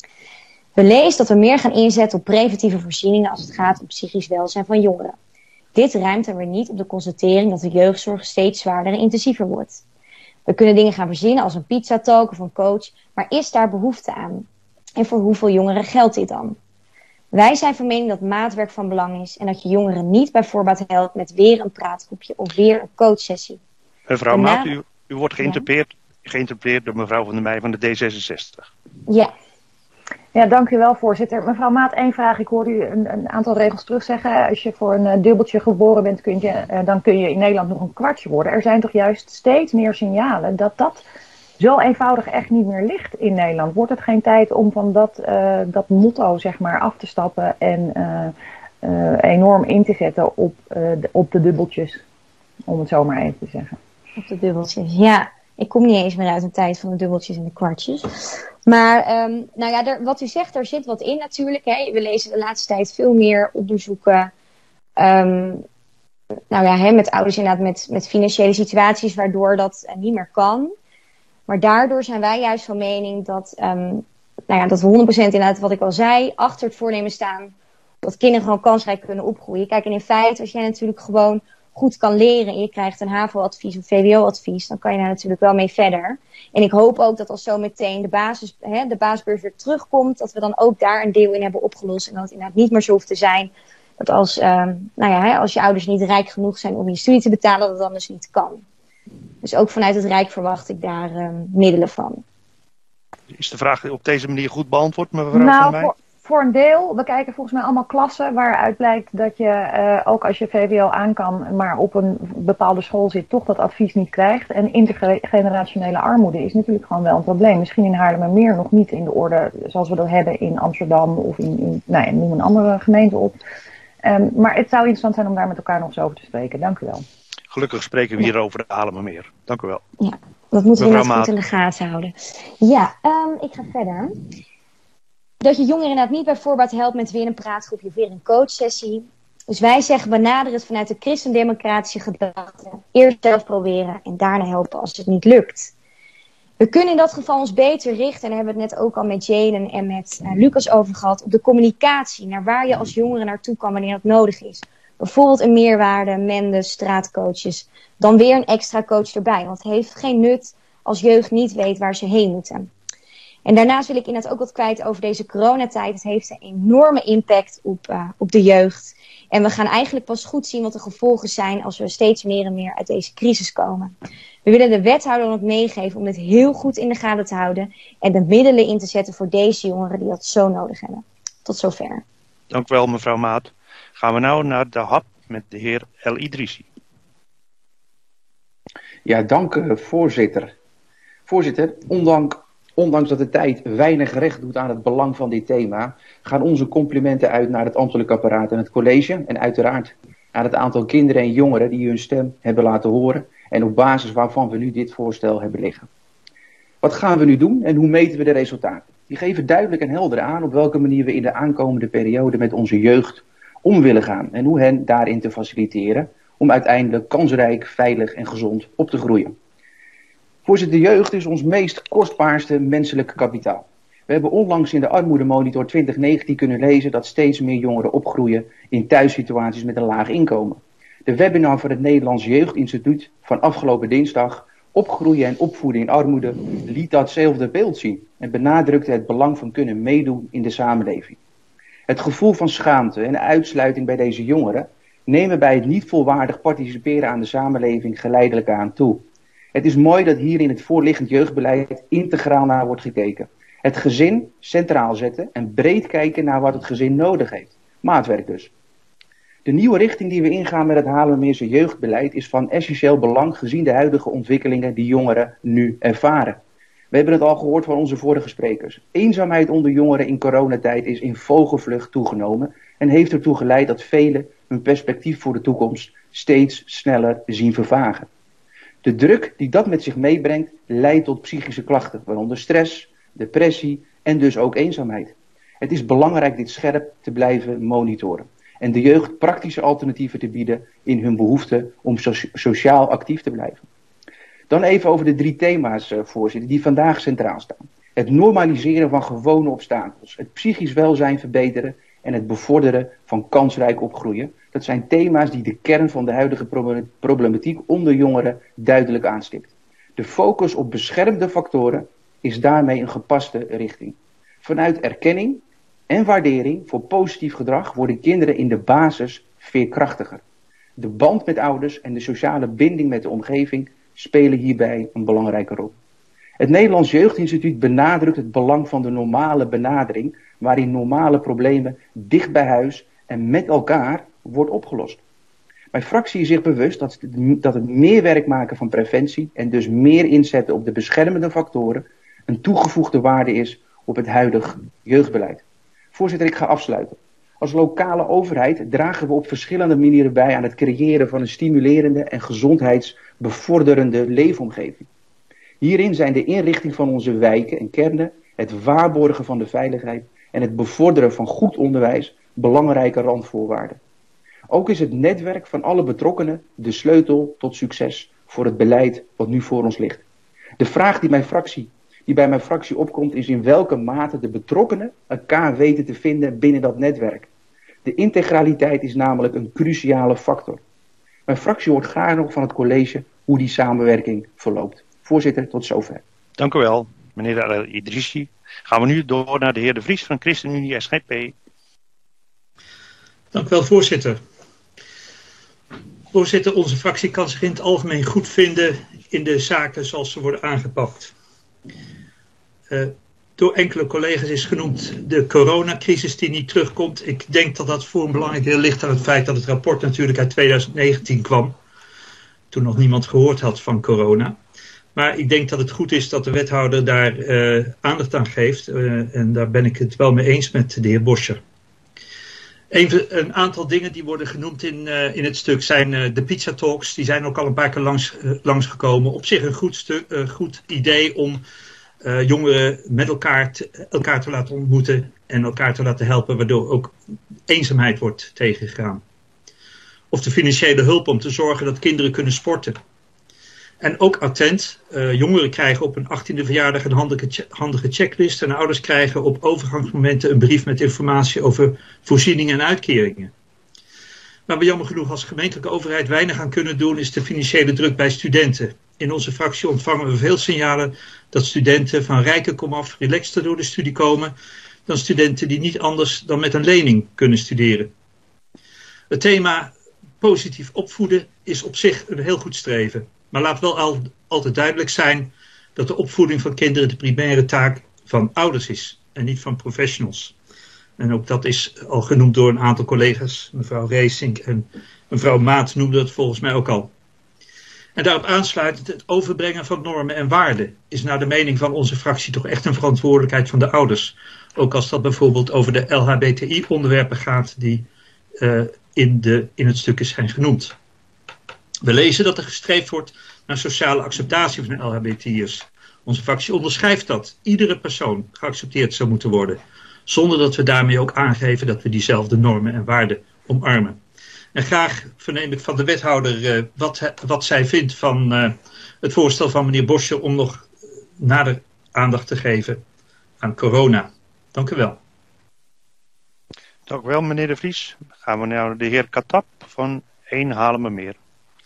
We lezen dat we meer gaan inzetten op preventieve voorzieningen als het gaat om psychisch welzijn van jongeren. Dit ruimt er weer niet op de constatering dat de jeugdzorg steeds zwaarder en intensiever wordt. We kunnen dingen gaan verzinnen als een pizzatalk of een coach, maar is daar behoefte aan? En voor hoeveel jongeren geldt dit dan? Wij zijn van mening dat maatwerk van belang is en dat je jongeren niet bij voorbaat helpt met weer een praatgroepje of weer een coachsessie. Mevrouw Maat, u, u wordt geïnterpreteerd, ja. geïnterpreteerd door mevrouw van der Meij van de D zesenzestig. Ja. Ja, dank u wel, voorzitter. Mevrouw Maat, één vraag. Ik hoorde u een, een aantal regels terugzeggen. Als je voor een uh, dubbeltje geboren bent, kun je, uh, dan kun je in Nederland nog een kwartje worden. Er zijn toch juist steeds meer signalen dat dat zo eenvoudig echt niet meer ligt in Nederland. Wordt het geen tijd om van dat, uh, dat motto zeg maar af te stappen en uh, uh, enorm in te zetten op, uh, de, op de dubbeltjes, om het zo maar even te zeggen. Op de dubbeltjes, ja. Ik kom niet eens meer uit een tijd van de dubbeltjes en de kwartjes. Maar um, nou ja, er, wat u zegt, daar zit wat in natuurlijk. Hè. We lezen de laatste tijd veel meer onderzoeken. Um, nou ja, hè, met ouders inderdaad met, met financiële situaties waardoor dat uh, niet meer kan. Maar daardoor zijn wij juist van mening dat, um, nou ja, dat we honderd procent inderdaad, wat ik al zei, achter het voornemen staan. Dat kinderen gewoon kansrijk kunnen opgroeien. Kijk, en in feite, als jij natuurlijk gewoon goed kan leren en je krijgt een HAVO-advies of V W O-advies, dan kan je daar natuurlijk wel mee verder. En ik hoop ook dat als zo meteen de, basis, hè, de basisbeurs weer terugkomt, dat we dan ook daar een deel in hebben opgelost. En dat het inderdaad niet meer zo hoeft te zijn dat als, um, nou ja, hè, als je ouders niet rijk genoeg zijn om je studie te betalen, dat het dan dus niet kan. Dus ook vanuit het Rijk verwacht ik daar um, middelen van. Is de vraag op deze manier goed beantwoord, mevrouw nou, van der Meij? Voor, voor een deel. We kijken volgens mij allemaal klassen waaruit blijkt dat je, uh, ook als je V W O aan kan, maar op een bepaalde school zit, toch dat advies niet krijgt. En intergenerationele armoede is natuurlijk gewoon wel een probleem. Misschien in Haarlemmermeer nog niet in de orde zoals we dat hebben in Amsterdam of in, in nou ja, noem een andere gemeente op. Um, maar het zou interessant zijn om daar met elkaar nog eens over te spreken. Dank u wel. Gelukkig spreken we hier over de Haarlemmermeer. Dank u wel. Ja, dat moeten we inderdaad goed in de Maat. gaten houden. Ja, um, ik ga verder. Dat je jongeren inderdaad niet bij voorbaat helpt met weer een praatgroepje of weer een coachsessie. Dus wij zeggen, benader het vanuit de christendemocratische gedachte. Eerst zelf proberen en daarna helpen als het niet lukt. We kunnen in dat geval ons beter richten, en daar hebben we het net ook al met Jaden en met uh, Lucas over gehad, op de communicatie, naar waar je als jongere naartoe kan wanneer dat nodig is. Bijvoorbeeld een meerwaarde, mende, straatcoaches. Dan weer een extra coach erbij. Want het heeft geen nut als jeugd niet weet waar ze heen moeten. En daarnaast wil ik inderdaad ook wat kwijt over deze coronatijd. Het heeft een enorme impact op, uh, op de jeugd. En we gaan eigenlijk pas goed zien wat de gevolgen zijn als we steeds meer en meer uit deze crisis komen. We willen de wethouder ook meegeven om dit heel goed in de gaten te houden en de middelen in te zetten voor deze jongeren die dat zo nodig hebben. Tot zover. Dank u wel, mevrouw Maat. Gaan we nou naar de hap met de heer El Idrissi. Ja, dank uh, voorzitter. Voorzitter, ondanks, ondanks dat de tijd weinig recht doet aan het belang van dit thema, gaan onze complimenten uit naar het ambtelijk apparaat en het college en uiteraard naar het aantal kinderen en jongeren die hun stem hebben laten horen en op basis waarvan we nu dit voorstel hebben liggen. Wat gaan we nu doen en hoe meten we de resultaten? Die geven duidelijk en helder aan op welke manier we in de aankomende periode met onze jeugd om willen gaan en hoe hen daarin te faciliteren om uiteindelijk kansrijk, veilig en gezond op te groeien. Voorzitter, de jeugd is ons meest kostbaarste menselijke kapitaal. We hebben onlangs in de Armoedemonitor twintig negentien kunnen lezen dat steeds meer jongeren opgroeien in thuissituaties met een laag inkomen. De webinar van het Nederlands Jeugdinstituut van afgelopen dinsdag, Opgroeien en opvoeden in armoede, liet datzelfde beeld zien en benadrukte het belang van kunnen meedoen in de samenleving. Het gevoel van schaamte en uitsluiting bij deze jongeren nemen bij het niet volwaardig participeren aan de samenleving geleidelijk aan toe. Het is mooi dat hier in het voorliggend jeugdbeleid integraal naar wordt gekeken. Het gezin centraal zetten en breed kijken naar wat het gezin nodig heeft. Maatwerk dus. De nieuwe richting die we ingaan met het Haarlemmermeerse jeugdbeleid is van essentieel belang gezien de huidige ontwikkelingen die jongeren nu ervaren. We hebben het al gehoord van onze vorige sprekers. Eenzaamheid onder jongeren in coronatijd is in vogelvlucht toegenomen en heeft ertoe geleid dat velen hun perspectief voor de toekomst steeds sneller zien vervagen. De druk die dat met zich meebrengt leidt tot psychische klachten, waaronder stress, depressie en dus ook eenzaamheid. Het is belangrijk dit scherp te blijven monitoren en de jeugd praktische alternatieven te bieden in hun behoefte om so- sociaal actief te blijven. Dan even over de drie thema's, uh, voorzitter, die vandaag centraal staan. Het normaliseren van gewone obstakels, het psychisch welzijn verbeteren en het bevorderen van kansrijk opgroeien. Dat zijn thema's die de kern van de huidige problematiek onder jongeren duidelijk aanstipt. De focus op beschermde factoren is daarmee een gepaste richting. Vanuit erkenning en waardering voor positief gedrag worden kinderen in de basis veerkrachtiger. De band met ouders en de sociale binding met de omgeving spelen hierbij een belangrijke rol. Het Nederlands Jeugdinstituut benadrukt het belang van de normale benadering, waarin normale problemen dicht bij huis en met elkaar wordt opgelost. Mijn fractie is zich bewust dat het, dat het meer werk maken van preventie en dus meer inzetten op de beschermende factoren een toegevoegde waarde is op het huidige jeugdbeleid. Voorzitter, ik ga afsluiten. Als lokale overheid dragen we op verschillende manieren bij aan het creëren van een stimulerende en gezondheidsbevorderende leefomgeving. Hierin zijn de inrichting van onze wijken en kernen, het waarborgen van de veiligheid en het bevorderen van goed onderwijs belangrijke randvoorwaarden. Ook is het netwerk van alle betrokkenen de sleutel tot succes voor het beleid wat nu voor ons ligt. De vraag die, mijn fractie, die bij mijn fractie opkomt is in welke mate de betrokkenen elkaar weten te vinden binnen dat netwerk. De integraliteit is namelijk een cruciale factor. Mijn fractie hoort graag nog van het college hoe die samenwerking verloopt. Voorzitter, tot zover. Dank u wel, meneer El Idrissi. Gaan we nu door naar de heer De Vries van ChristenUnie S G P. Dank u wel, voorzitter. Voorzitter, onze fractie kan zich in het algemeen goed vinden in de zaken zoals ze worden aangepakt. Uh, door enkele collega's is genoemd de coronacrisis die niet terugkomt. Ik denk dat dat voor een belangrijk deel ligt aan het feit dat het rapport natuurlijk uit twintig negentien kwam. Toen nog niemand gehoord had van corona. Maar ik denk dat het goed is dat de wethouder daar uh, aandacht aan geeft. Uh, en daar ben ik het wel mee eens met de heer Boscher. Even een aantal dingen die worden genoemd in, uh, in het stuk zijn uh, de pizza talks. Die zijn ook al een paar keer langs, uh, langsgekomen. Op zich een goed, stuk, uh, goed idee om uh, jongeren met elkaar te, elkaar te laten ontmoeten. En elkaar te laten helpen, waardoor ook eenzaamheid wordt tegengegaan. Of de financiële hulp om te zorgen dat kinderen kunnen sporten. En ook attent, uh, jongeren krijgen op een achttiende verjaardag een handige, handige checklist. En ouders krijgen op overgangsmomenten een brief met informatie over voorzieningen en uitkeringen. Waar we jammer genoeg als gemeentelijke overheid weinig aan kunnen doen is de financiële druk bij studenten. In onze fractie ontvangen we veel signalen dat studenten van rijke komaf relaxter door de studie komen dan studenten die niet anders dan met een lening kunnen studeren. Het thema positief opvoeden is op zich een heel goed streven. Maar laat wel al, altijd duidelijk zijn dat de opvoeding van kinderen de primaire taak van ouders is en niet van professionals. En ook dat is al genoemd door een aantal collega's. Mevrouw Reesink en mevrouw Maat noemden het volgens mij ook al. En daarop aansluitend het overbrengen van normen en waarden is naar de mening van onze fractie toch echt een verantwoordelijkheid van de ouders. Ook als dat bijvoorbeeld over de L H B T I-onderwerpen gaat die uh, in, de, in het stuk zijn genoemd. We lezen dat er gestreefd wordt naar sociale acceptatie van de L H B T I'ers. Onze fractie onderschrijft dat iedere persoon geaccepteerd zou moeten worden, zonder dat we daarmee ook aangeven dat we diezelfde normen en waarden omarmen. En graag verneem ik van de wethouder uh, wat, wat zij vindt van uh, het voorstel van meneer Bosje om nog nader aandacht te geven aan corona. Dank u wel. Dank u wel, meneer De Vries. Dan gaan we naar de heer Katap van één Haarlemmermeer.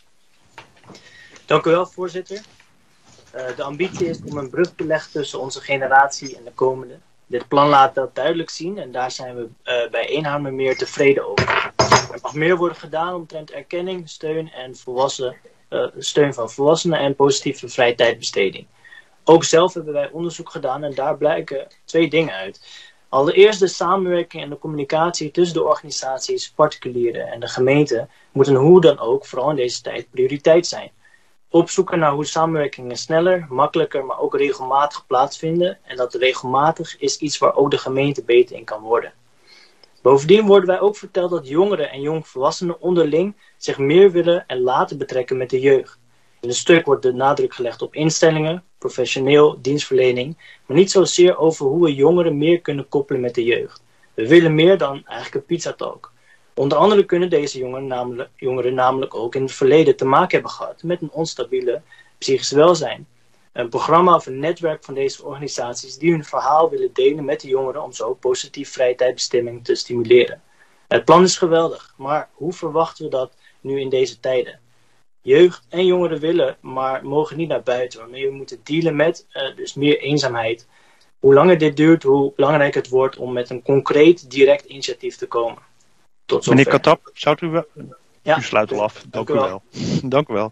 Dank u wel, voorzitter. Uh, de ambitie is om een brug te leggen tussen onze generatie en de komende. Dit plan laat dat duidelijk zien en daar zijn we uh, bij één Haarlemmermeer tevreden over. Er mag meer worden gedaan omtrent erkenning, steun, en volwassen, uh, steun van volwassenen en positieve vrije tijdbesteding. Ook zelf hebben wij onderzoek gedaan en daar blijken twee dingen uit. Allereerst de samenwerking en de communicatie tussen de organisaties, particulieren en de gemeente moeten hoe dan ook, vooral in deze tijd, prioriteit zijn. Opzoeken naar hoe samenwerkingen sneller, makkelijker, maar ook regelmatig plaatsvinden. En dat regelmatig is iets waar ook de gemeente beter in kan worden. Bovendien worden wij ook verteld dat jongeren en jongvolwassenen onderling zich meer willen en laten betrekken met de jeugd. In het stuk wordt de nadruk gelegd op instellingen, professioneel, dienstverlening, maar niet zozeer over hoe we jongeren meer kunnen koppelen met de jeugd. We willen meer dan eigenlijk een pizzatalk. Onder andere kunnen deze jongeren namelijk, jongeren namelijk ook in het verleden te maken hebben gehad met een onstabiele psychisch welzijn. Een programma of een netwerk van deze organisaties die hun verhaal willen delen met de jongeren om zo positief vrije tijdbestemming te stimuleren. Het plan is geweldig, maar hoe verwachten we dat nu in deze tijden? Jeugd en jongeren willen, maar mogen niet naar buiten, waarmee we moeten dealen met uh, dus meer eenzaamheid. Hoe langer dit duurt, hoe belangrijker het wordt om met een concreet, direct initiatief te komen. Tot zover. Meneer Katap, zou u wel... Ja. U sluit al af. Dank, Dank u u wel. wel. Dank u wel.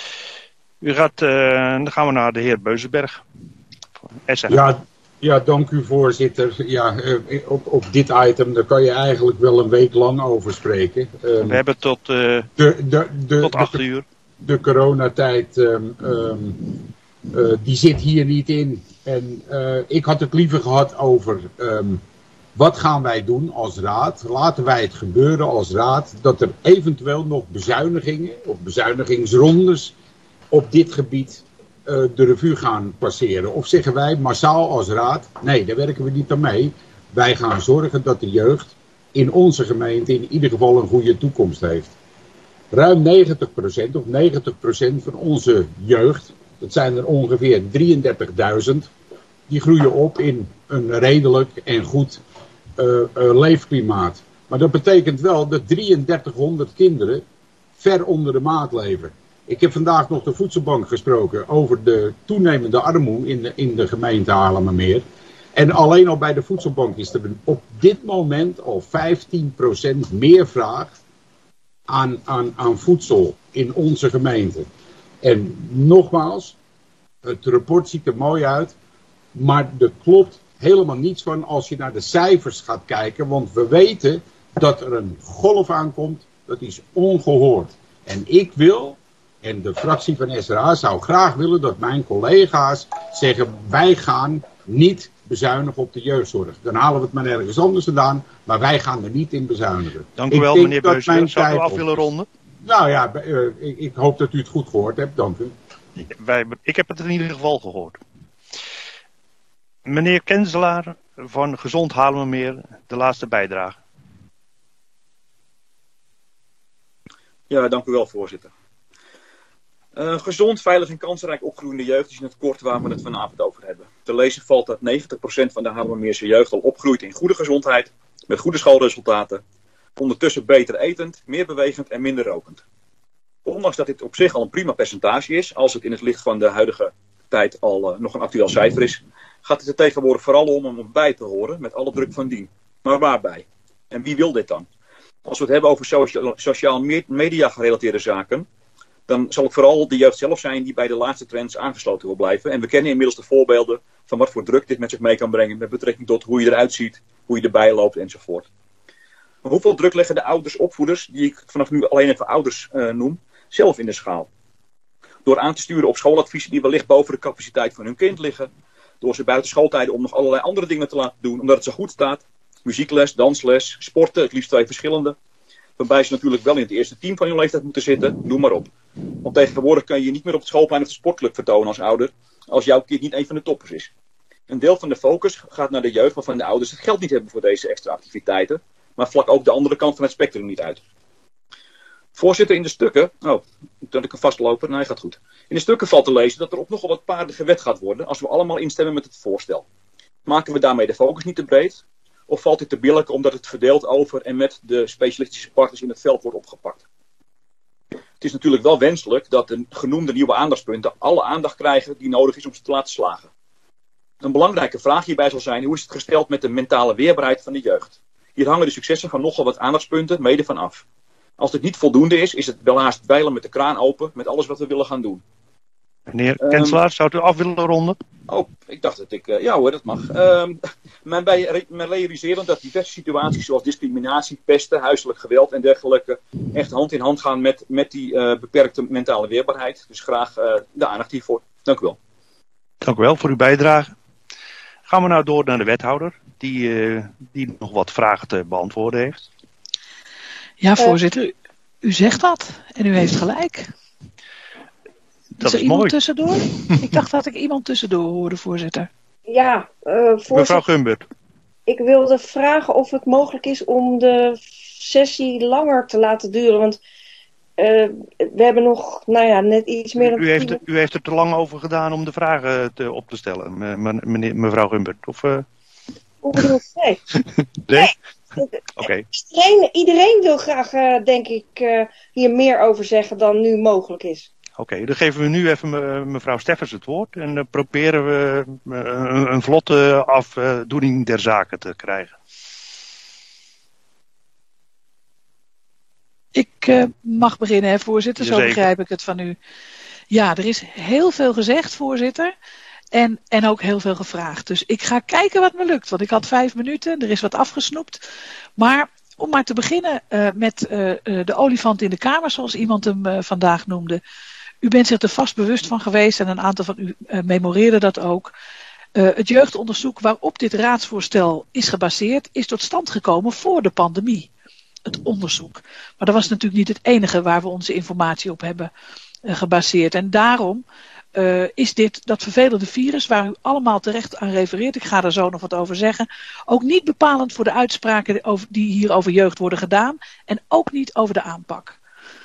U gaat, uh, dan gaan we naar de heer Beuzenberg. S R. Ja, ja, dank u voorzitter. Ja, uh, op, op dit item daar kan je eigenlijk wel een week lang over spreken. Um, we hebben tot, uh, de, de, de, tot acht de, uur. De coronatijd, um, um, uh, die zit hier niet in. En uh, ik had het liever gehad over... Um, Wat gaan wij doen als raad? Laten wij het gebeuren als raad dat er eventueel nog bezuinigingen of bezuinigingsrondes op dit gebied uh, de revue gaan passeren? Of zeggen wij massaal als raad, nee, daar werken we niet aan mee. Wij gaan zorgen dat de jeugd in onze gemeente in ieder geval een goede toekomst heeft. Ruim negentig procent of negentig procent van onze jeugd, dat zijn er ongeveer drieëndertigduizend, die groeien op in een redelijk en goed Uh, uh, leefklimaat. Maar dat betekent wel dat drieëndertighonderd kinderen ver onder de maat leven. Ik heb vandaag nog de voedselbank gesproken over de toenemende armoede in de, in de gemeente Haarlemmermeer. En alleen al bij de voedselbank is er op dit moment al vijftien procent meer vraag aan, aan, aan voedsel in onze gemeente. En nogmaals, het rapport ziet er mooi uit, maar er klopt helemaal niets van als je naar de cijfers gaat kijken. Want we weten dat er een golf aankomt. Dat is ongehoord. En ik wil, en de fractie van S R A zou graag willen dat mijn collega's zeggen, wij gaan niet bezuinigen op de jeugdzorg. Dan halen we het maar ergens anders vandaan. Maar wij gaan er niet in bezuinigen. Dank u wel, meneer Beusberg. Zou u af willen ronden? Nou ja, uh, ik, ik hoop dat u het goed gehoord hebt. Dank u. Wij, ik heb het in ieder geval gehoord. Meneer Kenselaar van Gezond Haarlemmermeer, de laatste bijdrage. Ja, dank u wel, voorzitter. Uh, gezond, veilig en kansrijk opgroeiende jeugd is in het kort waar we het vanavond over hebben. Te lezen valt dat negentig procent van de Haarlemmermeerse jeugd al opgroeit in goede gezondheid, met goede schoolresultaten, ondertussen beter etend, meer bewegend en minder rokend. Ondanks dat dit op zich al een prima percentage is, als het in het licht van de huidige tijd al uh, nog een actueel cijfer is, gaat het er tegenwoordig vooral om om erbij te horen met alle druk van dien. Maar waarbij? En wie wil dit dan? Als we het hebben over socia- sociaal media gerelateerde zaken, dan zal het vooral de jeugd zelf zijn die bij de laatste trends aangesloten wil blijven. En we kennen inmiddels de voorbeelden van wat voor druk dit met zich mee kan brengen met betrekking tot hoe je eruit ziet, hoe je erbij loopt enzovoort. Maar hoeveel druk leggen de ouders, opvoeders, die ik vanaf nu alleen even ouders uh, noem, zelf in de schaal? Door aan te sturen op schooladviezen die wellicht boven de capaciteit van hun kind liggen. Door ze buiten schooltijden om nog allerlei andere dingen te laten doen, omdat het zo goed staat. Muziekles, dansles, sporten, het liefst twee verschillende. Waarbij ze natuurlijk wel in het eerste team van hun leeftijd moeten zitten, noem maar op. Want tegenwoordig kan je je niet meer op het schoolplein of de sportclub vertonen als ouder, als jouw kind niet een van de toppers is. Een deel van de focus gaat naar de jeugd waarvan de ouders het geld niet hebben voor deze extra activiteiten, maar vlak ook de andere kant van het spectrum niet uit. Voorzitter, in de stukken... Oh, dat ik hem vastlopen. Nee, gaat goed. In de stukken valt te lezen dat er op nogal wat paarden gewet gaat worden als we allemaal instemmen met het voorstel. Maken we daarmee de focus niet te breed? Of valt dit te billijk omdat het verdeeld over en met de specialistische partners in het veld wordt opgepakt? Het is natuurlijk wel wenselijk dat de genoemde nieuwe aandachtspunten alle aandacht krijgen die nodig is om ze te laten slagen. Een belangrijke vraag hierbij zal zijn: hoe is het gesteld met de mentale weerbaarheid van de jeugd? Hier hangen de successen van nogal wat aandachtspunten mede van af. Als dit niet voldoende is, is het welhaast dweilen met de kraan open met alles wat we willen gaan doen. Meneer Kenselaar, um, zou u af willen ronden? Oh, ik dacht dat ik... Uh, ja hoor, dat mag. Um, men bij me realiseren dat diverse situaties zoals discriminatie, pesten, huiselijk geweld en dergelijke echt hand in hand gaan met, met die uh, beperkte mentale weerbaarheid. Dus graag uh, de aandacht hiervoor. Dank u wel. Dank u wel voor uw bijdrage. Gaan we nou door naar de wethouder, die, uh, die nog wat vragen te beantwoorden heeft. Ja, voorzitter, u, u zegt dat en u heeft gelijk. Dat is er is iemand mooi. tussendoor? Ik dacht dat ik iemand tussendoor hoorde, voorzitter. Ja, uh, voorzitter. Mevrouw Gumbert. Ik wilde vragen of het mogelijk is om de sessie langer te laten duren. Want uh, we hebben nog, nou ja, net iets meer dan... U heeft, u heeft er te lang over gedaan om de vragen te, op te stellen, meneer, mevrouw Gumbert. Of, uh... Hoe bedoel je? Nee. nee? Oké. Okay. Iedereen, iedereen wil graag, uh, denk ik, uh, hier meer over zeggen dan nu mogelijk is. Oké, okay, dan geven we nu even me, mevrouw Steffens het woord. En dan proberen we uh, een, een vlotte afdoening der zaken te krijgen. Ik uh, mag beginnen, hè, voorzitter. Jazeker. Zo begrijp ik het van u. Ja, er is heel veel gezegd, voorzitter. En, en ook heel veel gevraagd. Dus ik ga kijken wat me lukt. Want ik had vijf minuten. Er is wat afgesnoept. Maar om maar te beginnen uh, met uh, uh, de olifant in de kamer. Zoals iemand hem uh, vandaag noemde. U bent zich er vast bewust van geweest. En een aantal van u uh, memoreerde dat ook. Uh, het jeugdonderzoek waarop dit raadsvoorstel is gebaseerd. Is tot stand gekomen voor de pandemie. Het onderzoek. Maar dat was natuurlijk niet het enige waar we onze informatie op hebben uh, gebaseerd. En daarom... Uh, is dit, dat vervelende virus, waar u allemaal terecht aan refereert, ik ga er zo nog wat over zeggen, ook niet bepalend voor de uitspraken over, die hier over jeugd worden gedaan en ook niet over de aanpak.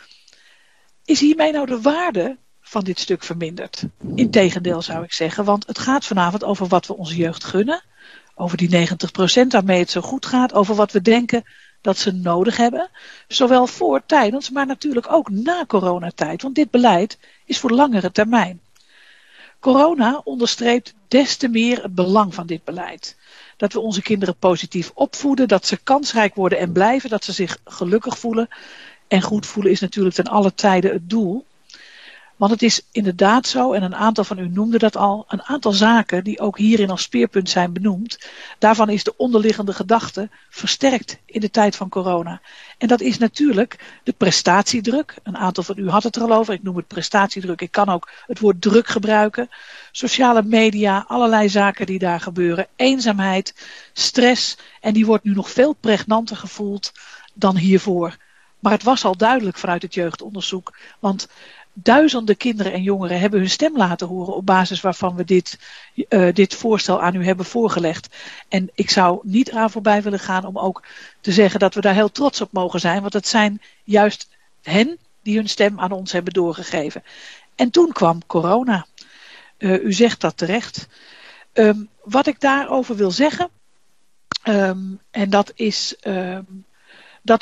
Is hiermee nou de waarde van dit stuk verminderd? Integendeel zou ik zeggen, want het gaat vanavond over wat we onze jeugd gunnen, over die negentig procent waarmee het zo goed gaat, over wat we denken dat ze nodig hebben, zowel voor, tijdens, maar natuurlijk ook na coronatijd, want dit beleid is voor langere termijn. Corona onderstreept des te meer het belang van dit beleid. Dat we onze kinderen positief opvoeden, dat ze kansrijk worden en blijven, dat ze zich gelukkig voelen. En goed voelen is natuurlijk ten alle tijde het doel. Want het is inderdaad zo, en een aantal van u noemde dat al, een aantal zaken die ook hierin als speerpunt zijn benoemd. Daarvan is de onderliggende gedachte versterkt in de tijd van corona. En dat is natuurlijk de prestatiedruk. Een aantal van u had het er al over, ik noem het prestatiedruk. Ik kan ook het woord druk gebruiken. Sociale media, allerlei zaken die daar gebeuren. Eenzaamheid, stress, en die wordt nu nog veel pregnanter gevoeld dan hiervoor. Maar het was al duidelijk vanuit het jeugdonderzoek, want duizenden kinderen en jongeren hebben hun stem laten horen op basis waarvan we dit, uh, dit voorstel aan u hebben voorgelegd. En ik zou niet aan voorbij willen gaan om ook te zeggen dat we daar heel trots op mogen zijn. Want het zijn juist hen die hun stem aan ons hebben doorgegeven. En toen kwam corona. Uh, u zegt dat terecht. Um, wat ik daarover wil zeggen, um, en dat is um, dat we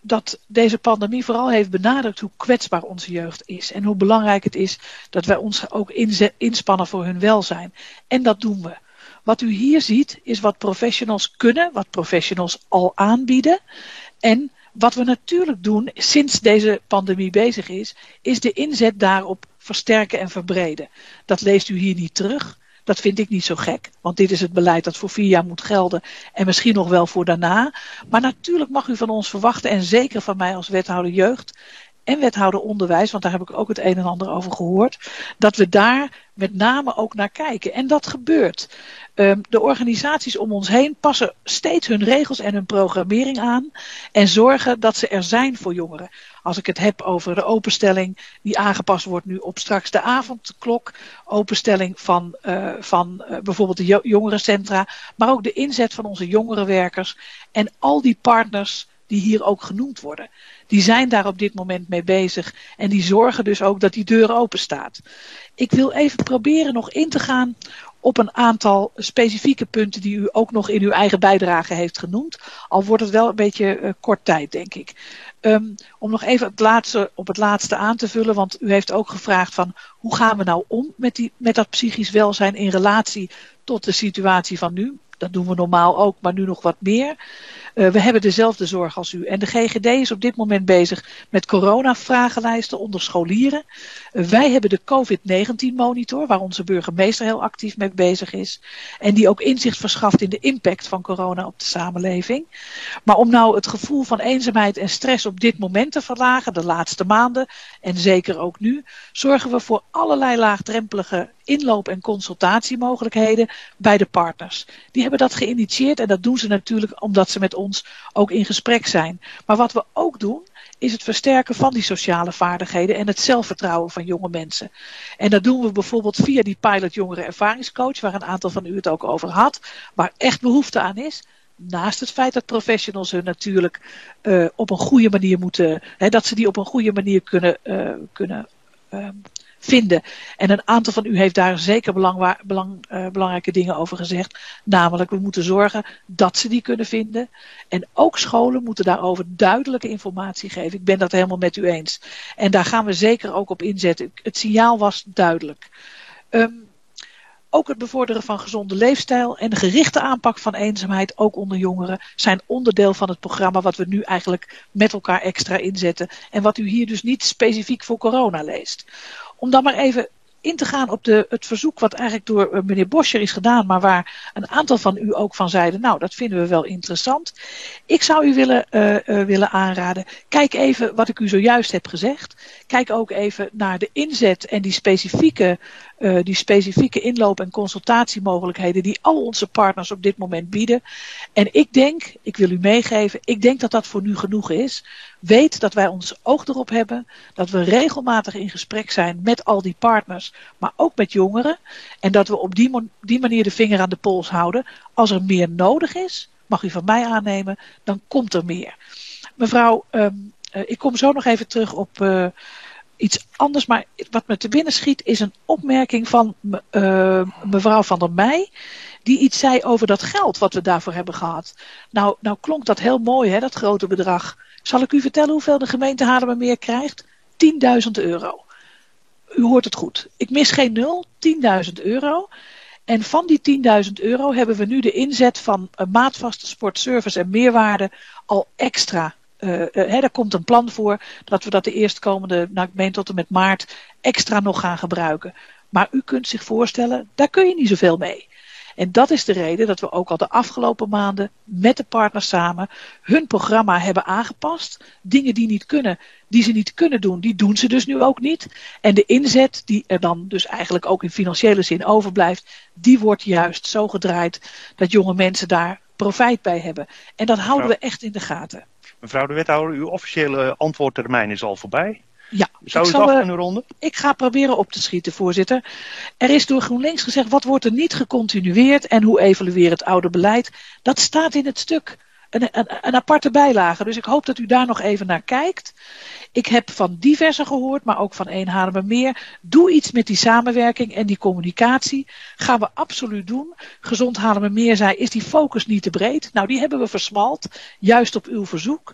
dat deze pandemie vooral heeft benadrukt hoe kwetsbaar onze jeugd is. En hoe belangrijk het is dat wij ons ook inzet, inspannen voor hun welzijn. En dat doen we. Wat u hier ziet is wat professionals kunnen, wat professionals al aanbieden. En wat we natuurlijk doen sinds deze pandemie bezig is, is de inzet daarop versterken en verbreden. Dat leest u hier niet terug. Dat vind ik niet zo gek, want dit is het beleid dat voor vier jaar moet gelden en misschien nog wel voor daarna. Maar natuurlijk mag u van ons verwachten, en zeker van mij als wethouder jeugd en wethouder onderwijs, want daar heb ik ook het een en ander over gehoord, dat we daar met name ook naar kijken. En dat gebeurt. Um, de organisaties om ons heen passen steeds hun regels en hun programmering aan en zorgen dat ze er zijn voor jongeren. Als ik het heb over de openstelling die aangepast wordt nu op straks de avondklok, openstelling van, uh, van uh, bijvoorbeeld de jongerencentra, maar ook de inzet van onze jongerenwerkers en al die partners die hier ook genoemd worden. Die zijn daar op dit moment mee bezig en die zorgen dus ook dat die deur open staat. Ik wil even proberen nog in te gaan op een aantal specifieke punten die u ook nog in uw eigen bijdrage heeft genoemd. Al wordt het wel een beetje uh, kort tijd, denk ik. Um, om nog even het laatste, op het laatste aan te vullen, want u heeft ook gevraagd van hoe gaan we nou om met, die, met dat psychisch welzijn in relatie tot de situatie van nu. Dat doen we normaal ook, maar nu nog wat meer. Uh, we hebben dezelfde zorg als u. En de G G D is op dit moment bezig met coronavragenlijsten onder scholieren. Uh, wij hebben de COVID negentien monitor, waar onze burgemeester heel actief mee bezig is. En die ook inzicht verschaft in de impact van corona op de samenleving. Maar om nou het gevoel van eenzaamheid en stress op dit moment te verlagen, de laatste maanden en zeker ook nu, zorgen we voor allerlei laagdrempelige inloop- en consultatiemogelijkheden bij de partners. Die hebben dat geïnitieerd en dat doen ze natuurlijk omdat ze met ons ook in gesprek zijn. Maar wat we ook doen, is het versterken van die sociale vaardigheden en het zelfvertrouwen van jonge mensen. En dat doen we bijvoorbeeld via die pilot jongeren ervaringscoach, waar een aantal van u het ook over had, waar echt behoefte aan is. Naast het feit dat professionals hun natuurlijk uh, op een goede manier moeten, hè, dat ze die op een goede manier kunnen, uh, kunnen uh, vinden. En een aantal van u heeft daar zeker belang, belang, uh, belangrijke dingen over gezegd. Namelijk, we moeten zorgen dat ze die kunnen vinden. En ook scholen moeten daarover duidelijke informatie geven. Ik ben dat helemaal met u eens. En daar gaan we zeker ook op inzetten. Het signaal was duidelijk. Um, Ook het bevorderen van gezonde leefstijl en de gerichte aanpak van eenzaamheid, ook onder jongeren, zijn onderdeel van het programma wat we nu eigenlijk met elkaar extra inzetten. En wat u hier dus niet specifiek voor corona leest. Om dan maar even in te gaan op de, het verzoek wat eigenlijk door uh, meneer Boscher is gedaan, maar waar een aantal van u ook van zeiden, nou dat vinden we wel interessant. Ik zou u willen, uh, uh, willen aanraden, kijk even wat ik u zojuist heb gezegd. Kijk ook even naar de inzet en die specifieke, uh, die specifieke inloop- en consultatiemogelijkheden die al onze partners op dit moment bieden. En ik denk, ik wil u meegeven, ik denk dat dat voor nu genoeg is. Weet dat wij ons oog erop hebben, dat we regelmatig in gesprek zijn met al die partners, maar ook met jongeren. En dat we op die, mon- die manier de vinger aan de pols houden. Als er meer nodig is, mag u van mij aannemen, dan komt er meer. Mevrouw, um, uh, ik kom zo nog even terug op uh, iets anders, maar wat me te binnen schiet is een opmerking van uh, mevrouw Van der Meij, die iets zei over dat geld wat we daarvoor hebben gehad. Nou, nou klonk dat heel mooi, hè, dat grote bedrag. Zal ik u vertellen hoeveel de gemeente Haarlemmermeer krijgt? tienduizend euro. U hoort het goed. Ik mis geen nul, tienduizend euro. En van die tienduizend euro hebben we nu de inzet van een maatvaste sportservice en meerwaarde al extra. Uh, uh, hè, daar komt een plan voor dat we dat de eerstkomende, nou ik meen tot en met maart, extra nog gaan gebruiken. Maar u kunt zich voorstellen, daar kun je niet zoveel mee. En dat is de reden dat we ook al de afgelopen maanden met de partners samen hun programma hebben aangepast. Dingen die niet kunnen, die ze niet kunnen doen, die doen ze dus nu ook niet. En de inzet die er dan dus eigenlijk ook in financiële zin overblijft, die wordt juist zo gedraaid dat jonge mensen daar profijt bij hebben. En dat houden we echt in de gaten. Mevrouw de wethouder, uw officiële antwoordtermijn is al voorbij. Ja, Zou u ik het af zal, kunnen ronden? Ik ga proberen op te schieten, voorzitter. Er is door GroenLinks gezegd, wat wordt er niet gecontinueerd en hoe evalueert het oude beleid? Dat staat in het stuk. Een, een, een aparte bijlage. Dus ik hoop dat u daar nog even naar kijkt. Ik heb van diverse gehoord, maar ook van één Haarlemmermeer. Doe iets met die samenwerking en die communicatie. Gaan we absoluut doen. Gezond Haarlemmermeer zei, is die focus niet te breed? Nou, die hebben we versmalt. Juist op uw verzoek.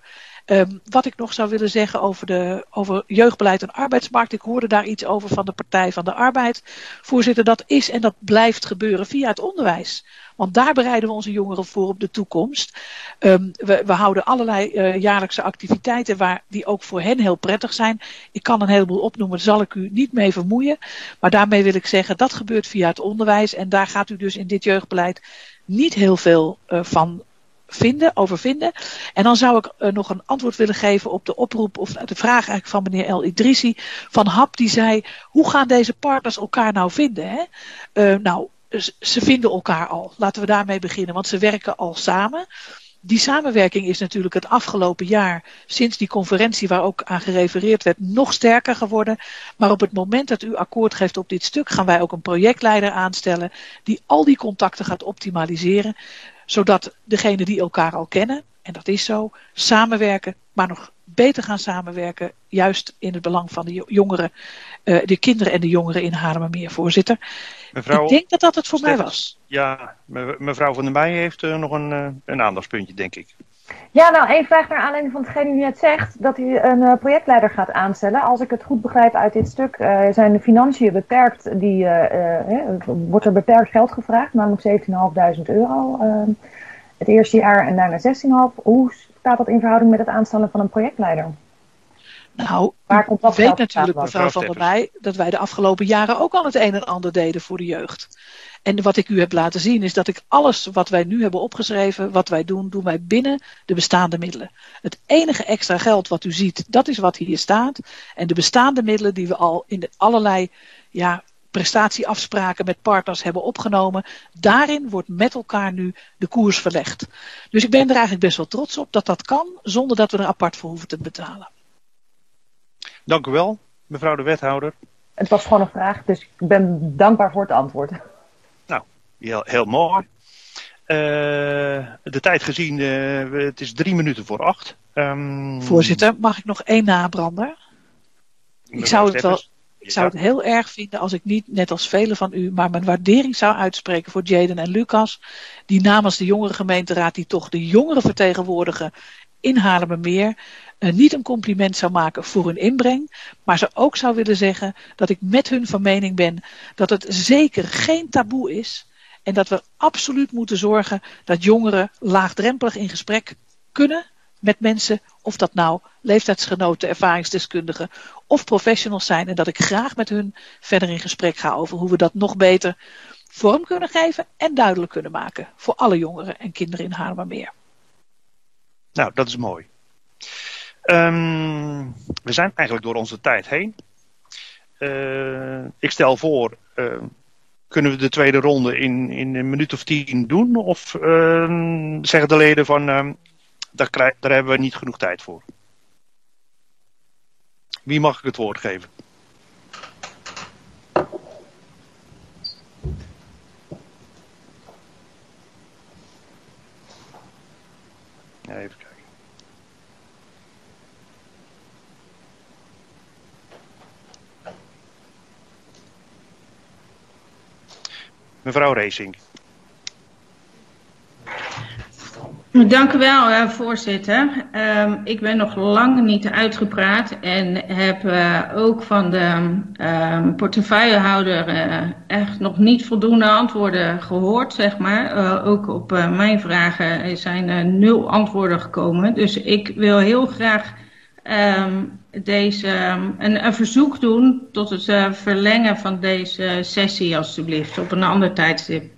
Um, wat ik nog zou willen zeggen over, de, over jeugdbeleid en arbeidsmarkt. Ik hoorde daar iets over van de Partij van de Arbeid. Voorzitter, dat is en dat blijft gebeuren via het onderwijs. Want daar bereiden we onze jongeren voor op de toekomst. Um, we, we houden allerlei uh, jaarlijkse activiteiten waar die ook voor hen heel prettig zijn. Ik kan een heleboel opnoemen, daar zal ik u niet mee vermoeien. Maar daarmee wil ik zeggen, dat gebeurt via het onderwijs. En daar gaat u dus in dit jeugdbeleid niet heel veel uh, van vinden, over vinden. En dan zou ik uh, nog een antwoord willen geven op de oproep, of de vraag eigenlijk van meneer El Idrissi. Van Hap, die zei, hoe gaan deze partners elkaar nou vinden? Hè? Uh, nou, ze vinden elkaar al. Laten we daarmee beginnen, want ze werken al samen. Die samenwerking is natuurlijk het afgelopen jaar, sinds die conferentie waar ook aan gerefereerd werd, nog sterker geworden. Maar op het moment dat u akkoord geeft op dit stuk, gaan wij ook een projectleider aanstellen die al die contacten gaat optimaliseren, zodat degenen die elkaar al kennen, en dat is zo, samenwerken, maar nog beter gaan samenwerken, juist in het belang van de jongeren, uh, de kinderen en de jongeren in Haarlemmermeer, voorzitter. Mevrouw, ik denk dat dat het voor Stef, mij was. Ja, me, mevrouw Van der Meij heeft uh, nog een, uh, een aandachtspuntje, denk ik. Ja, nou, één vraag naar aanleiding van hetgeen u net zegt, dat u een uh, projectleider gaat aanstellen. Als ik het goed begrijp uit dit stuk, uh, zijn de financiën beperkt, die, uh, uh, wordt er beperkt geld gevraagd, namelijk zeventienduizend vijfhonderd euro uh, het eerste jaar en daarna zestienduizend vijfhonderd. Hoe staat dat in verhouding met het aanstellen van een projectleider? Nou, waar komt dat weet natuurlijk mevrouw Van der Meij dat wij de afgelopen jaren ook al het een en ander deden voor de jeugd. En wat ik u heb laten zien is dat ik alles wat wij nu hebben opgeschreven, wat wij doen, doen wij binnen de bestaande middelen. Het enige extra geld wat u ziet, dat is wat hier staat. En de bestaande middelen die we al in de allerlei ja, prestatieafspraken met partners hebben opgenomen, daarin wordt met elkaar nu de koers verlegd. Dus ik ben er eigenlijk best wel trots op dat dat kan, zonder dat we er apart voor hoeven te betalen. Dank u wel, mevrouw de wethouder. Het was gewoon een vraag, dus ik ben dankbaar voor het antwoord. Nou, heel, heel mooi. Uh, de tijd gezien, uh, het is drie minuten voor acht. Um... Voorzitter, mag ik nog één nabrander? Ik zou het wel... Ik zou het heel erg vinden als ik niet, net als velen van u, maar mijn waardering zou uitspreken voor Jaden en Lucas, die namens de jongerengemeenteraad, die toch de jongeren vertegenwoordigen in Haarlemmermeer, uh, niet een compliment zou maken voor hun inbreng, maar ze ook zou willen zeggen dat ik met hun van mening ben dat het zeker geen taboe is en dat we absoluut moeten zorgen dat jongeren laagdrempelig in gesprek kunnen met mensen, of dat nou leeftijdsgenoten, ervaringsdeskundigen of professionals zijn, en dat ik graag met hun verder in gesprek ga over hoe we dat nog beter vorm kunnen geven en duidelijk kunnen maken voor alle jongeren en kinderen in Haarlemmermeer. Nou, dat is mooi. Um, we zijn eigenlijk door onze tijd heen. Uh, ik stel voor, uh, kunnen we de tweede ronde in, in een minuut of tien doen? Of uh, zeggen de leden van, uh, daar, krijg, daar hebben we niet genoeg tijd voor? Wie mag ik het woord geven? Ja, even kijken. Mevrouw Racing. Dank u wel, uh, voorzitter. Um, ik ben nog lang niet uitgepraat en heb uh, ook van de um, portefeuillehouder uh, echt nog niet voldoende antwoorden gehoord, zeg maar. Uh, ook op uh, mijn vragen zijn uh, nul antwoorden gekomen. Dus ik wil heel graag um, deze, um, een, een verzoek doen tot het uh, verlengen van deze sessie, alstublieft, op een ander tijdstip.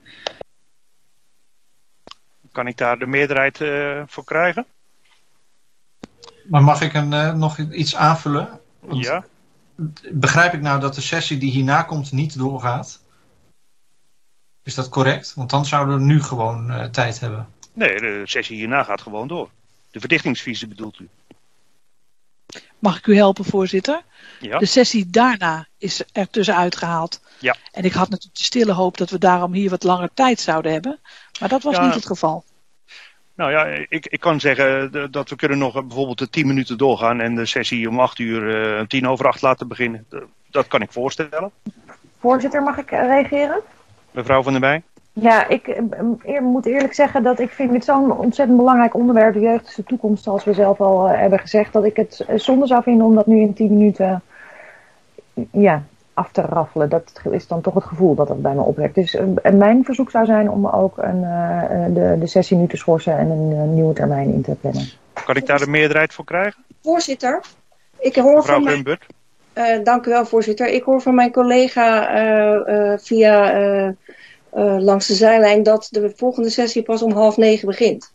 Kan ik daar de meerderheid uh, voor krijgen? Maar mag ik een, uh, nog iets aanvullen? Want ja. Begrijp ik nou dat de sessie die hierna komt niet doorgaat? Is dat correct? Want dan zouden we nu gewoon uh, tijd hebben. Nee, de sessie hierna gaat gewoon door. De verdichtingsvisie bedoelt u? Mag ik u helpen, voorzitter? Ja. De sessie daarna is er tussenuit gehaald. Ja. En ik had natuurlijk de stille hoop dat we daarom hier wat langer tijd zouden hebben. Maar dat was ja, niet het geval. Nou ja, ik, ik kan zeggen dat we kunnen nog bijvoorbeeld de tien minuten doorgaan en de sessie om acht uur, uh, tien over acht laten beginnen. Dat kan ik voorstellen. Voorzitter, mag ik reageren? Mevrouw Van der Meij? Ja, ik eh, moet eerlijk zeggen dat ik vind dit zo'n ontzettend belangrijk onderwerp, de jeugd is de toekomst, zoals we zelf al uh, hebben gezegd, dat ik het zonde zou vinden om dat nu in tien minuten ja, af te raffelen. Dat is dan toch het gevoel dat het bij me opwekt. Dus uh, mijn verzoek zou zijn om ook een, uh, de, de sessie nu te schorsen en een uh, nieuwe termijn in te plannen. Kan ik daar de meerderheid voor krijgen? Voorzitter, ik hoor Mevrouw van mijn... Gumbert. Uh, dank u wel, voorzitter. Ik hoor van mijn collega uh, uh, via uh, uh, langs de zijlijn dat de volgende sessie pas om half negen begint.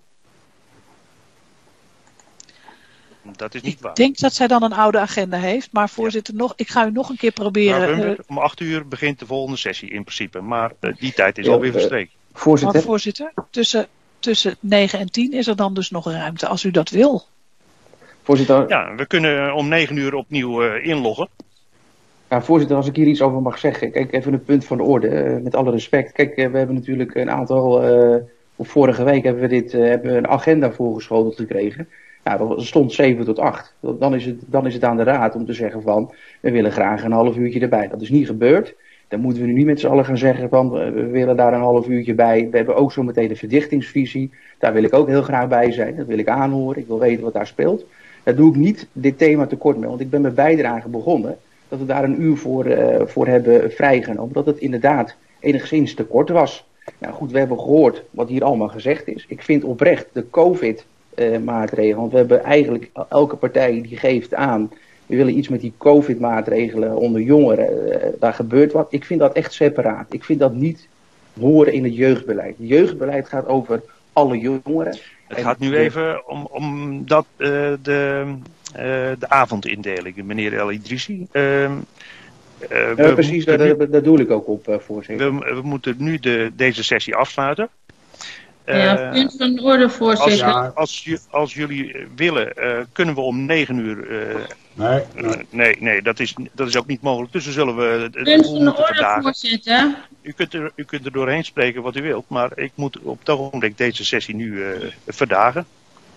Dat is niet waar. Ik denk dat zij dan een oude agenda heeft, maar voorzitter, ja. nog, ik ga u nog een keer proberen. Mevrouw Gumbert, uh, om acht uur begint de volgende sessie in principe, maar uh, die tijd is Ja, alweer uh, verstreken. Voorzitter. Maar voorzitter, tussen, tussen negen en tien is er dan dus nog ruimte, als u dat wil. Voorzitter. Ja, we kunnen om negen uur opnieuw uh, inloggen. Ja, voorzitter, als ik hier iets over mag zeggen. Kijk, even een punt van de orde, uh, met alle respect. Kijk, uh, we hebben natuurlijk een aantal, uh, op vorige week hebben we dit, uh, hebben we een agenda voorgeschoteld gekregen. Nou, dat stond zeven tot acht. Dan is, het, dan is het aan de raad om te zeggen van, we willen graag een half uurtje erbij. Dat is niet gebeurd. Dan moeten we nu niet met z'n allen gaan zeggen van, we willen daar een half uurtje bij. We hebben ook zo meteen de verdichtingsvisie. Daar wil ik ook heel graag bij zijn. Dat wil ik aanhoren. Ik wil weten wat daar speelt. Daar doe ik niet dit thema tekort mee, want ik ben met bijdrage begonnen. Dat we daar een uur voor, uh, voor hebben vrijgenomen. Omdat het inderdaad enigszins tekort was. Nou goed, we hebben gehoord wat hier allemaal gezegd is. Ik vind oprecht de COVID-maatregelen, want we hebben eigenlijk elke partij die geeft aan, we willen iets met die COVID-maatregelen onder jongeren, uh, daar gebeurt wat. Ik vind dat echt separaat. Ik vind dat niet horen in het jeugdbeleid. Het jeugdbeleid gaat over alle jongeren. Het gaat nu even om, om dat, uh, de, uh, de avondindeling, meneer El Idrissi. Uh, uh, ja, precies, daar, nu, daar doe ik ook op, uh, voorzitter. We, we moeten nu de, deze sessie afsluiten. Uh, ja, punt van orde, voorzitter. Als, als, als jullie willen, uh, kunnen we om negen uur... Uh, nee, nee. Uh, nee, nee dat, is, dat is ook niet mogelijk. Dus zullen we het punt van orde, verdagen. Voorzitter. U kunt, er, u kunt er doorheen spreken wat u wilt, maar ik moet op het ogenblik deze sessie nu uh, verdagen.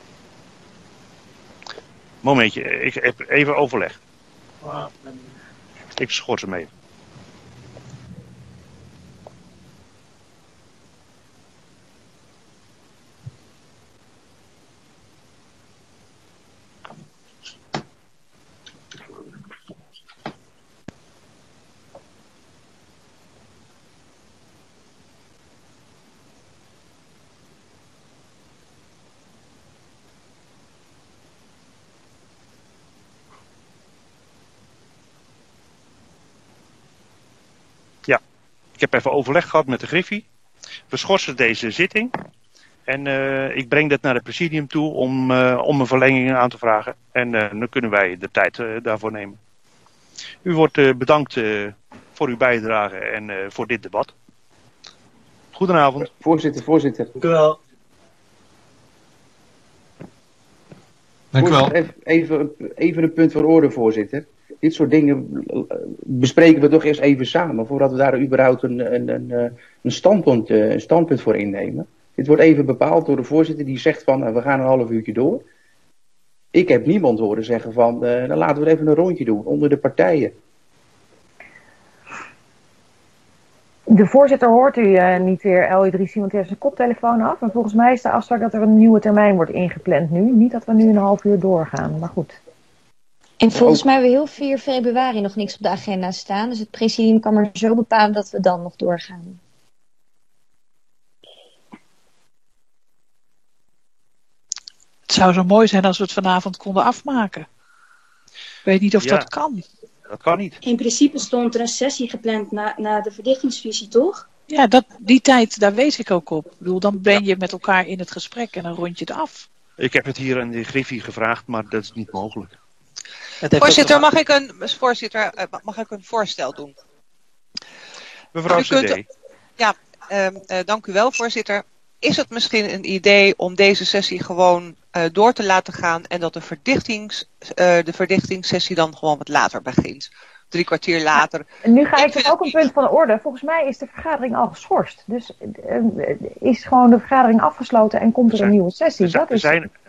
Momentje, ik heb even overleg. Ik schors hem even. Ik heb even overleg gehad met de Griffie. We schorsen deze zitting. En uh, ik breng dat naar het presidium toe om, uh, om een verlenging aan te vragen. En uh, dan kunnen wij de tijd uh, daarvoor nemen. U wordt uh, bedankt uh, voor uw bijdrage en uh, voor dit debat. Goedenavond. Voorzitter, voorzitter. Dank u wel. Dank u wel. Even, even, even een punt van orde, voorzitter. Dit soort dingen bespreken we toch eerst even samen, voordat we daar überhaupt een, een, een, een, standpunt, een standpunt voor innemen. Dit wordt even bepaald door de voorzitter die zegt van, we gaan een half uurtje door. Ik heb niemand horen zeggen van, uh, dan laten we even een rondje doen, onder de partijen. De voorzitter hoort u uh, niet weer, El Idrissi, want hij heeft zijn koptelefoon af. En volgens mij is de afspraak dat er een nieuwe termijn wordt ingepland nu. Niet dat we nu een half uur doorgaan, maar goed. En volgens mij hebben we heel vier februari nog niks op de agenda staan. Dus het presidium kan maar zo bepalen dat we dan nog doorgaan. Het zou zo mooi zijn als we het vanavond konden afmaken. Ik weet niet of ja, dat kan. Dat kan niet. In principe stond er een sessie gepland na, na de verdichtingsvisie, toch? Ja, dat, die tijd, daar wees ik ook op. Ik bedoel, dan ben je met elkaar in het gesprek en dan rond je het af. Ik heb het hier aan de Griffie gevraagd, maar dat is niet mogelijk. Voorzitter, mag ik een, voorzitter, mag ik een voorstel doen? Mevrouw C D. Ja, uh, uh, dank u wel, voorzitter. Is het misschien een idee om deze sessie gewoon uh, door te laten gaan en dat de, verdichtings, uh, de verdichtingssessie dan gewoon wat later begint? Drie kwartier later. En nu ga ik, ik ook een punt van de orde. Volgens mij is de vergadering al geschorst. Dus uh, is gewoon de vergadering afgesloten en komt er een nieuwe sessie. Er zijn, dat is... er zijn,